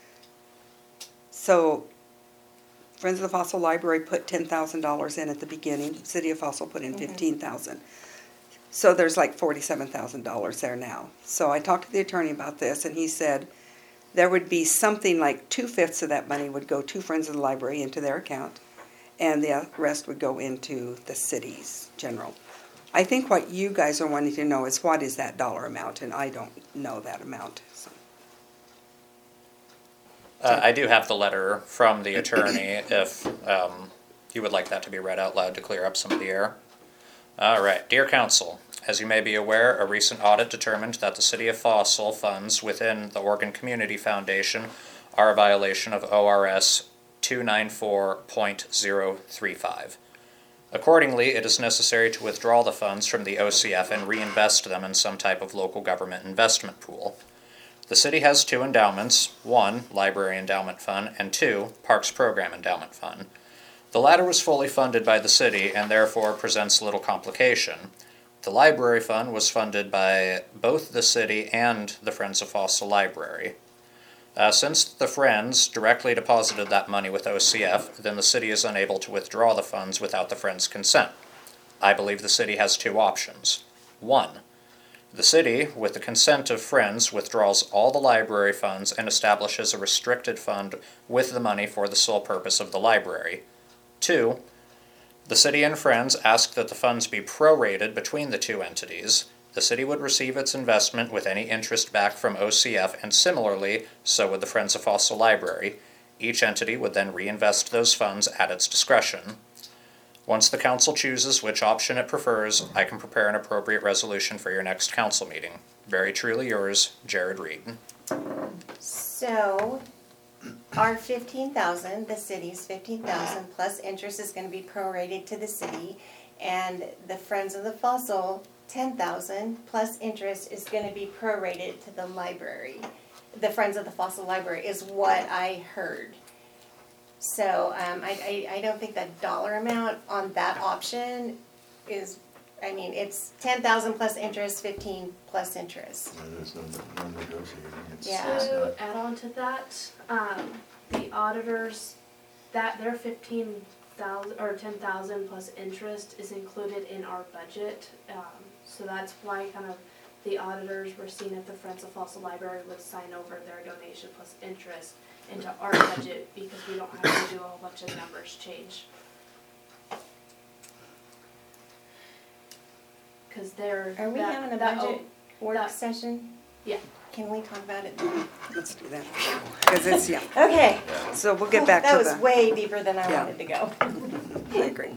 So, Friends of the Fossil Library put ten thousand dollars in at the beginning, City of Fossil put in Mhm. fifteen thousand dollars. So there's like forty-seven thousand dollars there now. So I talked to the attorney about this, and he said there would be something like two-fifths of that money would go to Friends of the Library into their account, and the rest would go into the city's general. I think what you guys are wanting to know is what is that dollar amount, and I don't know that amount, so. Uh, I do have the letter from the attorney if um, you would like that to be read out loud to clear up some of the air. All right, dear council, as you may be aware, a recent audit determined that the City of Fossil funds within the Oregon Community Foundation are a violation of O R S two ninety-four point zero three five. Accordingly, it is necessary to withdraw the funds from the O C F and reinvest them in some type of local government investment pool. The city has two endowments, one, Library Endowment Fund, and two, Parks Program Endowment Fund. The latter was fully funded by the city and therefore presents little complication. The library fund was funded by both the city and the Friends of Fossil Library. Uh, since the Friends directly deposited that money with O C F, then the city is unable to withdraw the funds without the Friends' consent. I believe the city has two options. One, the city, with the consent of Friends, withdraws all the library funds and establishes a restricted fund with the money for the sole purpose of the library. Two, the city and Friends ask that the funds be prorated between the two entities. The city would receive its investment with any interest back from O C F, and similarly, so would the Friends of Fossil Library. Each entity would then reinvest those funds at its discretion. Once the council chooses which option it prefers, I can prepare an appropriate resolution for your next council meeting. Very truly yours, Jared Reed. So, our fifteen thousand, the city's fifteen thousand plus interest is gonna be prorated to the city, and the Friends of the Fossil, ten thousand plus interest is gonna be prorated to the library. The Friends of the Fossil Library is what I heard. So, um, I, I, I don't think the dollar amount on that option is, I mean, it's ten thousand plus interest, fifteen plus interest. Yeah, there's no, no negotiating. It's, Yeah. it's To not, add on to that, um, the auditors, that their fifteen thousand or ten thousand plus interest is included in our budget. Um, so that's why kind of the auditors were seen at the Friends of Fossil Library would sign over their donation plus interest into our budget, because we don't have to do a whole bunch of numbers change. Cause they're. Are we that- having a that- budget work that- session? Yeah. Can we talk about it then? Let's do that. Because it's, yeah, Okay. so we'll get back That to was the, way deeper than I Yeah. wanted to go. I agree.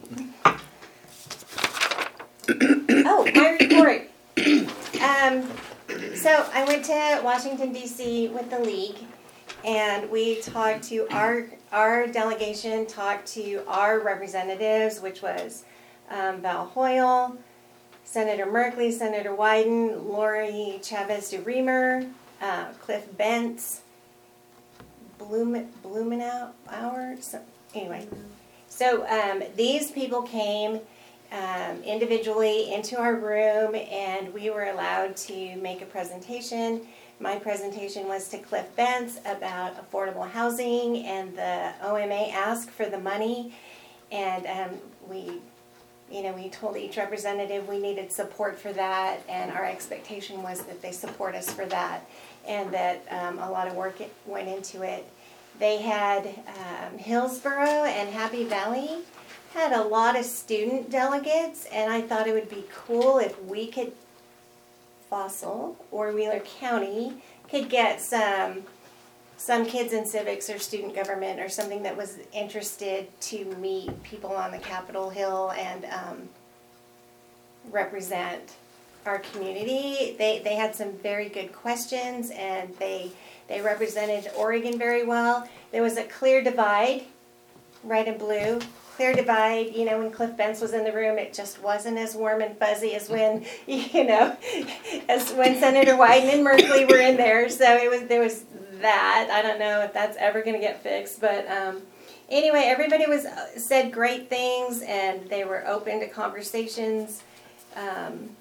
Oh, my report. Um, so I went to Washington D C with the league, and we talked to our, our delegation talked to our representatives, which was um, Val Hoyle, Senator Merkley, Senator Wyden, Lori Chavez DeReamer, uh, Cliff Bentz, Bloom, Blumenauer, so, anyway. So um, these people came um, individually into our room, and we were allowed to make a presentation. My presentation was to Cliff Bentz about affordable housing and the O M A ask for the money, and um, we You know, we told each representative we needed support for that, and our expectation was that they support us for that, and that um, a lot of work it- went into it. They had um, Hillsborough and Happy Valley had a lot of student delegates, and I thought it would be cool if we could, Fossil or Wheeler County, could get some some kids in civics or student government or something that was interested to meet people on the Capitol Hill and um, represent our community. They they had some very good questions, and they they represented Oregon very well. There was a clear divide, red and blue. Clear divide, you know, when Cliff Bentz was in the room, it just wasn't as warm and fuzzy as when, you know, as when Senator Wyden and Merkley were in there. So it was there was that. I don't know if that's ever going to get fixed, but um, anyway, everybody was said great things, and they were open to conversations. Um,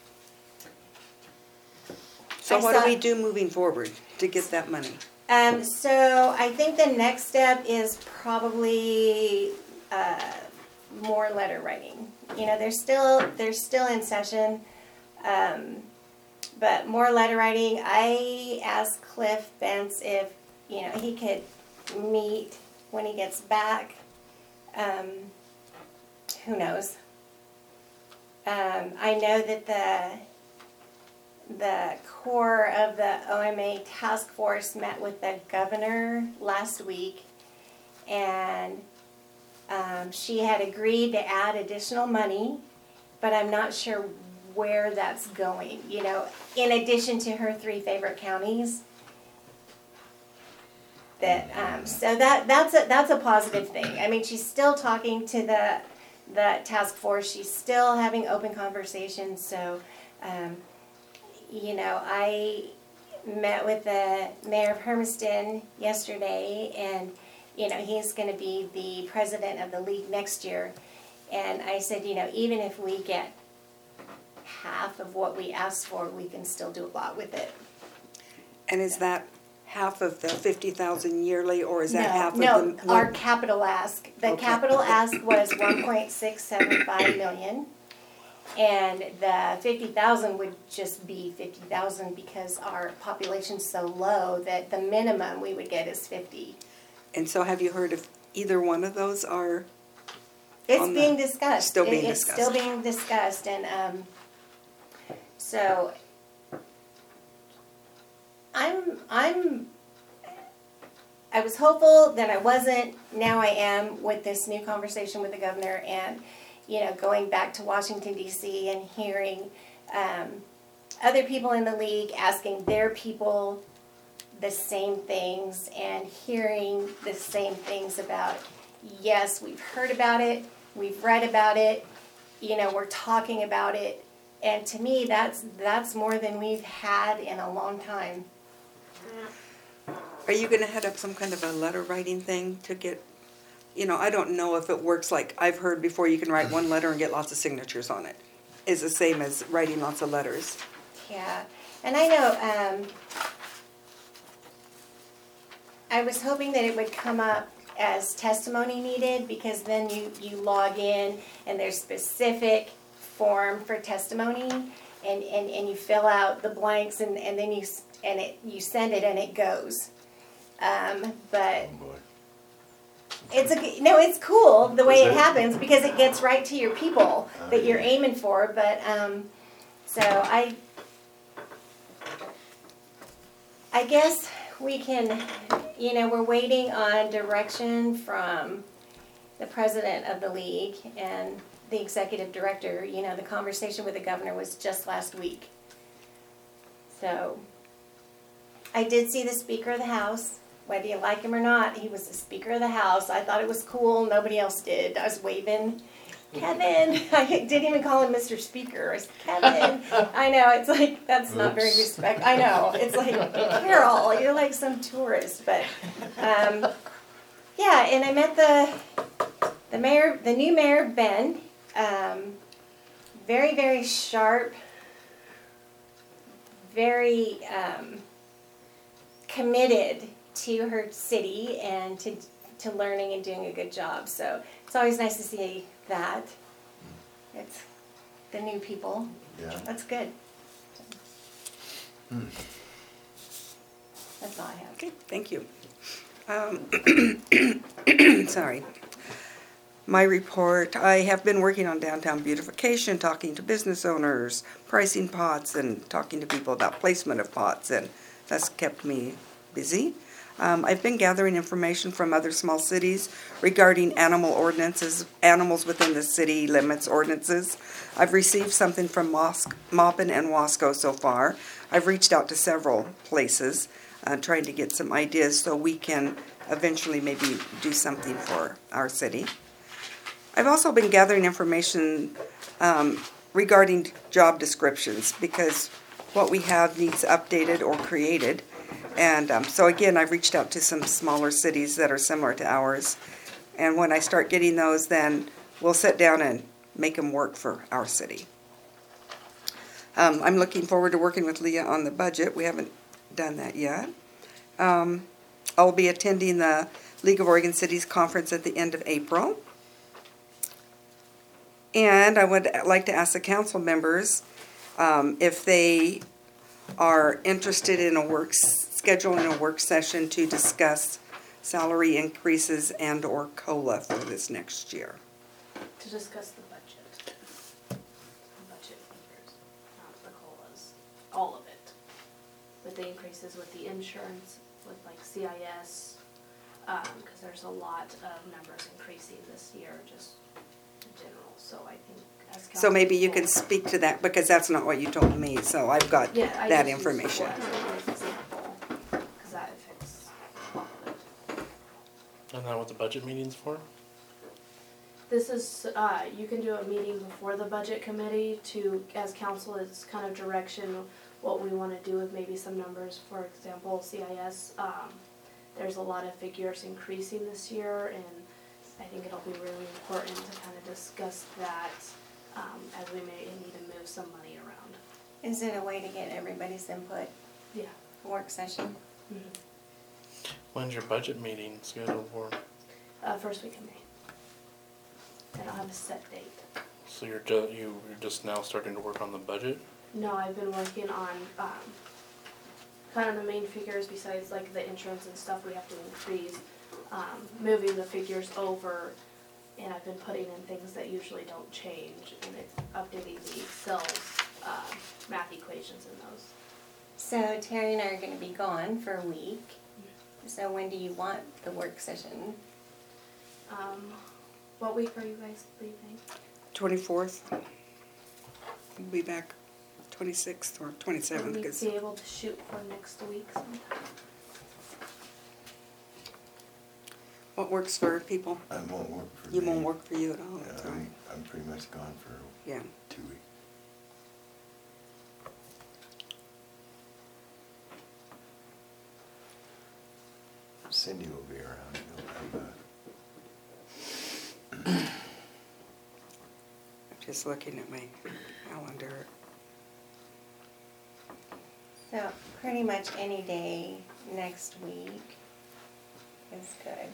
So I what do saw- we do moving forward to get that money? Um, so I think the next step is probably uh, more letter writing. You know, they're still they're still in session, um, but more letter writing. I asked Cliff Bentz if you know he could meet when he gets back. Um, who knows? Um, I know that the the core of the O M A task force met with the governor last week, and um, she had agreed to add additional money, but I'm not sure where that's going, you know, in addition to her three favorite counties. That um, so that that's a that's a positive thing. I mean, she's still talking to the the task force. She's still having open conversations. So, um, you know, I met with the mayor of Hermiston yesterday, and you know he's going to be the president of the league next year. And I said, you know, even if we get half of what we asked for, we can still do a lot with it. And is that half of the fifty thousand yearly, or is that half of the? No, no, our capital ask, the Okay. capital ask was one point six seven five million. And the fifty thousand would just be fifty thousand because our population's so low that the minimum we would get is fifty. And so have you heard if either one of those are, It's On the- being discussed. still being It- It's still discussed. being discussed, and, um, so, I'm, I'm, I was hopeful, then I wasn't, now I am with this new conversation with the governor, and, you know, going back to Washington D C and hearing, um, other people in the league asking their people the same things, and hearing the same things about, yes, we've heard about it, we've read about it, you know, we're talking about it, and to me, that's, that's more than we've had in a long time. are you gonna head up some kind of a letter writing thing to get, you know, I don't know if it works like, I've heard before you can write one letter and get lots of signatures on it. Is the same as writing lots of letters. Yeah, and I know, um, I was hoping that it would come up as testimony needed, because then you, you log in and there's specific form for testimony, and, and, and you fill out the blanks, and, and then you, s- and it, you send it and it goes. Um, but Oh, boy. it's a, g- no, it's cool the way Is it it? happens, because it gets right to your people that you're aiming for, but, um, so I, I guess we can, you know, we're waiting on direction from the president of the league and the executive director. You know, the conversation with the governor was just last week. So, I did see the Speaker of the House. Whether you like him or not, he was the Speaker of the House. I thought it was cool. Nobody else did. I was waving. Kevin. I didn't even call him Mister Speaker. I said, Kevin. I know, it's like, that's not very Oops. respect. I know. It's like, Carol, you're like some tourist. But, um, yeah, and I met the, the mayor, the new mayor, Ben. Um, very, very sharp. Very, um, committed to her city and to to learning and doing a good job. So it's always nice to see that. It's the new people. Yeah. That's good. Hmm. That's all I have. Okay, thank you. Um, sorry. My report, I have been working on downtown beautification, talking to business owners, pricing pots, and talking to people about placement of pots, and that's kept me busy. Um, I've been gathering information from other small cities regarding animal ordinances, animals within the city limits ordinances. I've received something from Mos- Maupin and Wasco so far. I've reached out to several places, uh, trying to get some ideas so we can eventually maybe do something for our city. I've also been gathering information um, regarding job descriptions, because what we have needs updated or created. And um, so again, I've reached out to some smaller cities that are similar to ours. And when I start getting those, then we'll sit down and make them work for our city. Um, I'm looking forward to working with Leah on the budget. We haven't done that yet. Um, I'll be attending the League of Oregon Cities Conference at the end of April. And I would like to ask the council members um, if they are interested in a work, scheduling a work session to discuss salary increases and or COLA for this next year. To discuss the budget. The budget numbers, not the COLAs, all of it. With the increases with the insurance, with like C I S, um, cause there's a lot of numbers increasing this year, just in general, so I think as council. So maybe you can people- speak to that, because that's not what you told me, so I've got Yeah, I that just used information. COLA as an example, cause that affects a lot of it. Isn't that what the budget meeting's for? This is, uh, you can do a meeting before the budget committee to, as council, it's kind of direction what we wanna do with maybe some numbers, for example, C I S. Um, there's a lot of figures increasing this year, and I think it'll be really important to kind of discuss that, um, as we may need to move some money around. Is it a way to get everybody's input, Yeah. work session? Mhm. When's your budget meeting scheduled for? Uh, first week of May. I don't have a set date. So you're ju- you, you're just now starting to work on the budget? No, I've been working on, um, kind of the main figures besides like the insurance and stuff we have to increase. Um, moving the figures over, and I've been putting in things that usually don't change, and it's updating the Excel, uh, math equations in those. So Terry and I are gonna be gone for a week. So when do you want the work session? Um, what week are you guys leaving? Twenty-fourth. We'll be back twenty-sixth or twenty-seventh, Would we because be able to shoot for next week sometime? what works for people? I won't work for me. You won't work for you at all, Yeah, so, I'm, I'm pretty much gone for yeah. two weeks. Cindy will be around. He'll have, uh, I'm just looking at my calendar. So pretty much any day next week is good.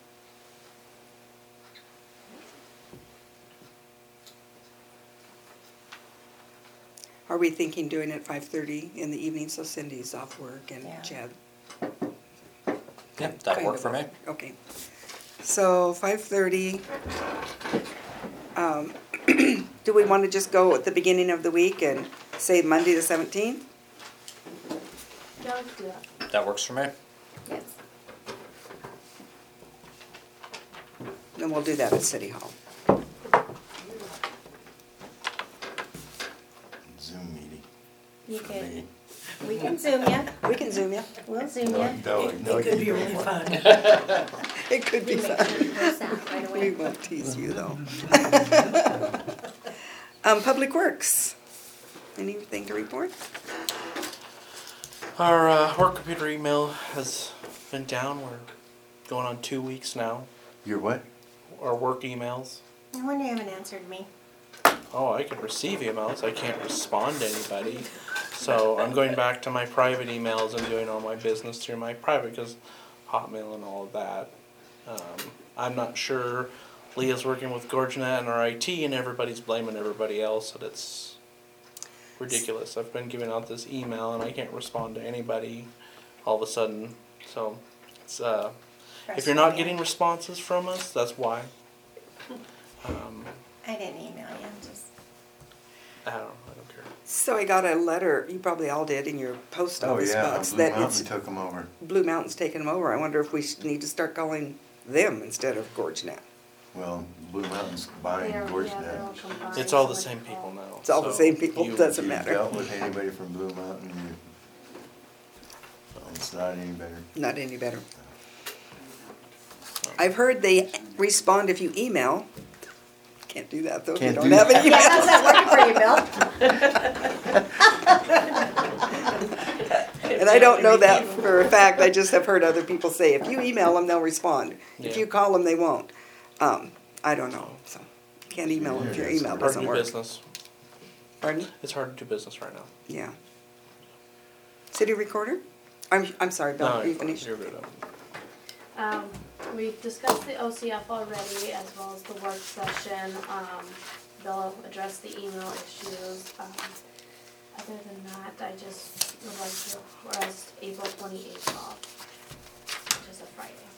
Are we thinking doing it at five thirty in the evening, so Cindy's off work and Yeah. Chad? Yeah, that'll Kind work of for me. Okay. So five thirty. Um, do we want to just go at the beginning of the week and say Monday the seventeenth? Yeah, I could do that. That works for me. Yes. Then we'll do that at City Hall. Zoom meeting. You for could, me. we can Zoom ya. We can Zoom you. We'll Zoom ya. No, no, It could you be go really for it. fun. It could be We make fun. sure it goes out right We away. won't tease you though. Um, Public Works. Anything to report? Our uh, work computer email has been down. We're going on two weeks now. Your what? Our work emails. No wonder you haven't answered me. Oh, I can receive emails. I can't respond to anybody. So I'm going back to my private emails and doing all my business through my private, because Hotmail and all of that. Um, I'm not sure. Leah's working with GorgeNet and our I T, and everybody's blaming everybody else, and it's ridiculous. I've been giving out this email, and I can't respond to anybody all of a sudden. So it's uh, if you're not getting responses from us, that's why. Um, I didn't email you, I'm just, I don't. I don't care. So I got a letter, you probably all did in your post Oh, office yeah, box, Blue that Mountain it's took them over. Blue Mountain's taking them over. I wonder if we should- need to start calling them instead of GorgeNet. Well, Blue Mountain's buying They're- yeah, they're all GorgeNet. combined, It's all the so same it's people all- now. It's all the so same people, you- doesn't If matter. you've dealt with anybody from Blue Mountain, you, it's not any better. Not any better. I've heard they respond if you email. Can't do that though, if you Can't don't do have an that. email. how's that working for you, Bill? And I don't know that for a fact, I just have heard other people say, if you email them, they'll respond. If Yeah. you call them, they won't. Um, I don't know, so, can't email them if your Yeah, email Hard to doesn't do work. business. Pardon? It's hard to do business right now. Yeah. City recorder? I'm, I'm sorry, Bill, No, are you you're fine. finished? You're good. Um, we discussed the O C F already, as well as the work session. Um, Bill addressed the email issues. Um, other than that, I just would like to request April twenty-eighth off, which is a Friday.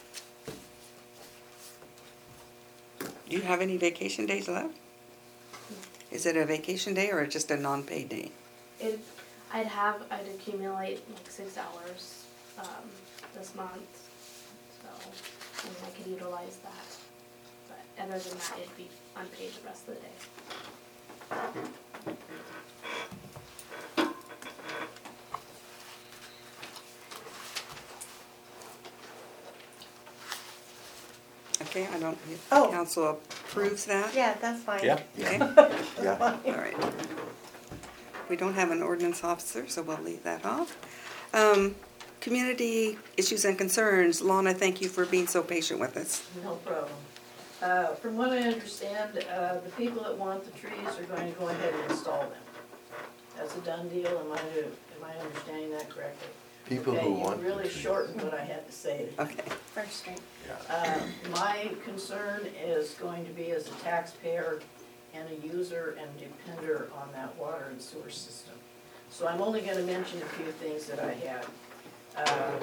Do you have any vacation days left? Is it a vacation day or just a non-paid day? It, I'd have, I'd accumulate like six hours, um, this month, so, I mean, I could utilize that. But other than that, it'd be unpaid the rest of the day. Okay, I don't, if Oh. council approves that? Yeah, that's fine. Yeah. Okay, Yeah, all right. We don't have an ordinance officer, so we'll leave that off. Um, community issues and concerns. Lana, thank you for being so patient with us. No problem. Uh, From what I understand, uh, the people that want the trees are going to go ahead and install them. That's a done deal, am I, to- am I understanding that correctly? People who Okay, want you the really tree. shortened what I had to say. Okay, First Street. Uh, My concern is going to be as a taxpayer and a user and depender on that water and sewer system. So I'm only gonna mention a few things that I had. Um,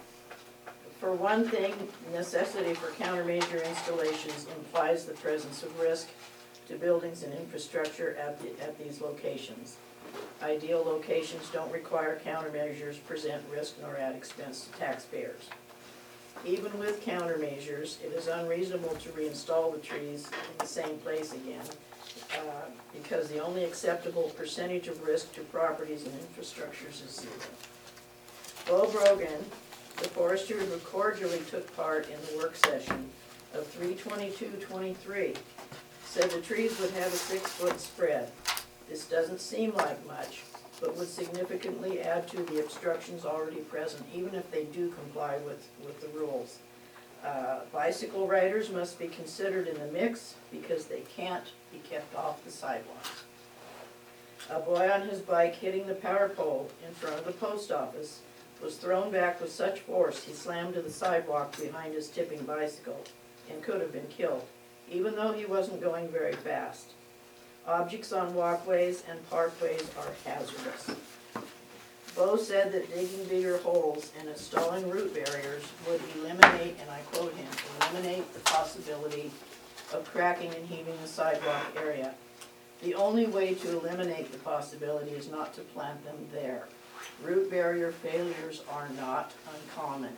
For one thing, necessity for countermeasure installations implies the presence of risk to buildings and infrastructure at the, at these locations. Ideal locations don't require countermeasures, present risk, nor add expense to taxpayers. Even with countermeasures, it is unreasonable to reinstall the trees in the same place again, uh, because the only acceptable percentage of risk to properties and infrastructures is zero. Bo Brogan, the forester who cordially took part in the work session of three twenty-two twenty-three, said the trees would have a six-foot spread. This doesn't seem like much, but would significantly add to the obstructions already present, even if they do comply with, with the rules. Uh, bicycle riders must be considered in the mix because they can't be kept off the sidewalks. A boy on his bike hitting the power pole in front of the post office was thrown back with such force he slammed to the sidewalk behind his tipping bicycle and could have been killed, even though he wasn't going very fast. Objects on walkways and parkways are hazardous. Bo said that digging bigger holes and installing root barriers would eliminate, and I quote him, eliminate the possibility of cracking and heaving the sidewalk area. The only way to eliminate the possibility is not to plant them there. Root barrier failures are not uncommon.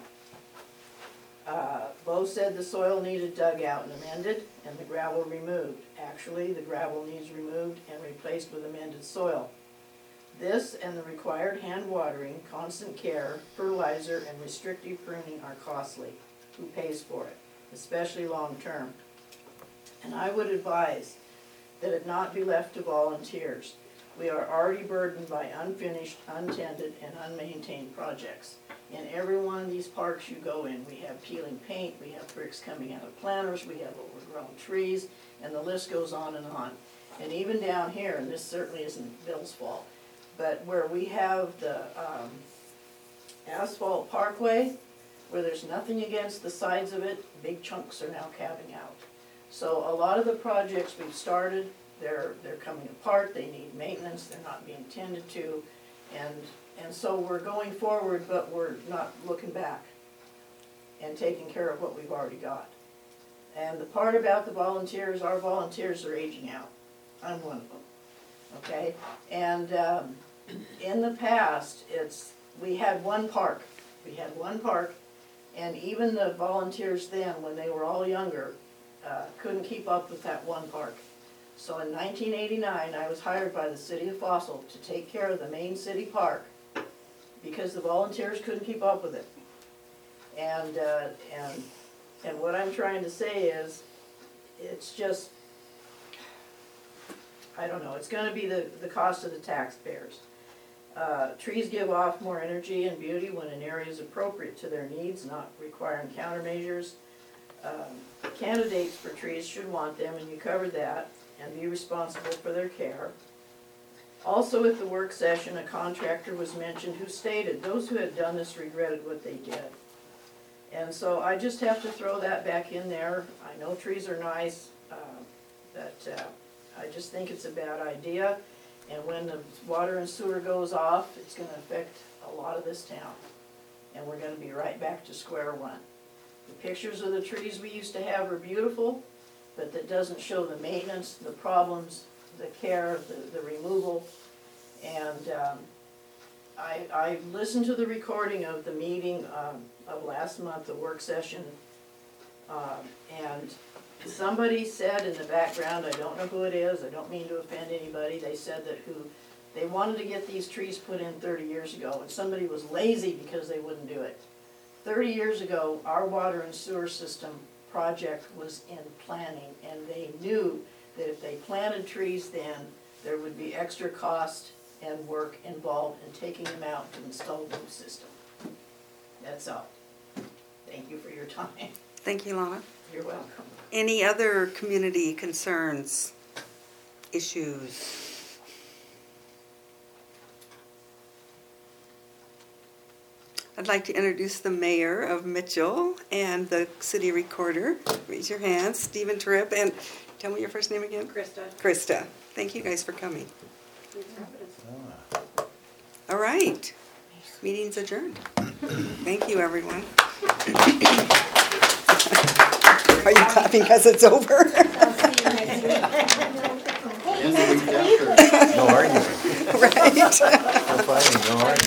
Uh, Bo said the soil needed dug out and amended, and the gravel removed. Actually, the gravel needs removed and replaced with amended soil. This and the required hand watering, constant care, fertilizer, and restrictive pruning are costly. Who pays for it, especially long term? And I would advise that it not be left to volunteers. We are already burdened by unfinished, untended, and unmaintained projects. In every one of these parks you go in, we have peeling paint, we have bricks coming out of planters, we have overgrown trees, and the list goes on and on. And even down here, and this certainly isn't Bill's fault, but where we have the um, asphalt parkway, where there's nothing against the sides of it, big chunks are now calving out. So a lot of the projects we've started, they're, they're coming apart, they need maintenance, they're not being tended to, and And so we're going forward, but we're not looking back and taking care of what we've already got. And the part about the volunteers, our volunteers are aging out. I'm one of them, okay? And um, in the past, it's, we had one park. We had one park, and even the volunteers then, when they were all younger, uh, couldn't keep up with that one park. So in nineteen eighty-nine, I was hired by the city of Fossil to take care of the main city park, because the volunteers couldn't keep up with it. And, uh, and, and what I'm trying to say is, it's just, I don't know, it's gonna be the, the cost of the taxpayers. Uh, trees give off more energy and beauty when an area is appropriate to their needs, not requiring countermeasures. Um, candidates for trees should want them, and you covered that, and be responsible for their care. Also at the work session, a contractor was mentioned who stated those who had done this regretted what they did. And so I just have to throw that back in there. I know trees are nice, uh, but uh, I just think it's a bad idea. And when the water and sewer goes off, it's gonna affect a lot of this town. And we're gonna be right back to square one. The pictures of the trees we used to have are beautiful, but that doesn't show the maintenance, the problems, the care, the, the removal. And um, I, I listened to the recording of the meeting um, of last month, the work session, um, and somebody said in the background, I don't know who it is, I don't mean to offend anybody, they said that who, they wanted to get these trees put in thirty years ago, and somebody was lazy because they wouldn't do it. thirty years ago, our water and sewer system project was in planning, and they knew that if they planted trees then, there would be extra cost and work involved in taking them out to install the new system. That's all. Thank you for your time. Thank you, Lana. You're welcome. Any other community concerns, issues? I'd like to introduce the mayor of Mitchell and the city recorder. Raise your hands, Stephen Tripp, and tell me your first name again? Krista. Krista. Thank you guys for coming. All right, meeting's adjourned. Thank you, everyone. Are you clapping because it's over? No arguing. Right. No fighting, no arguing.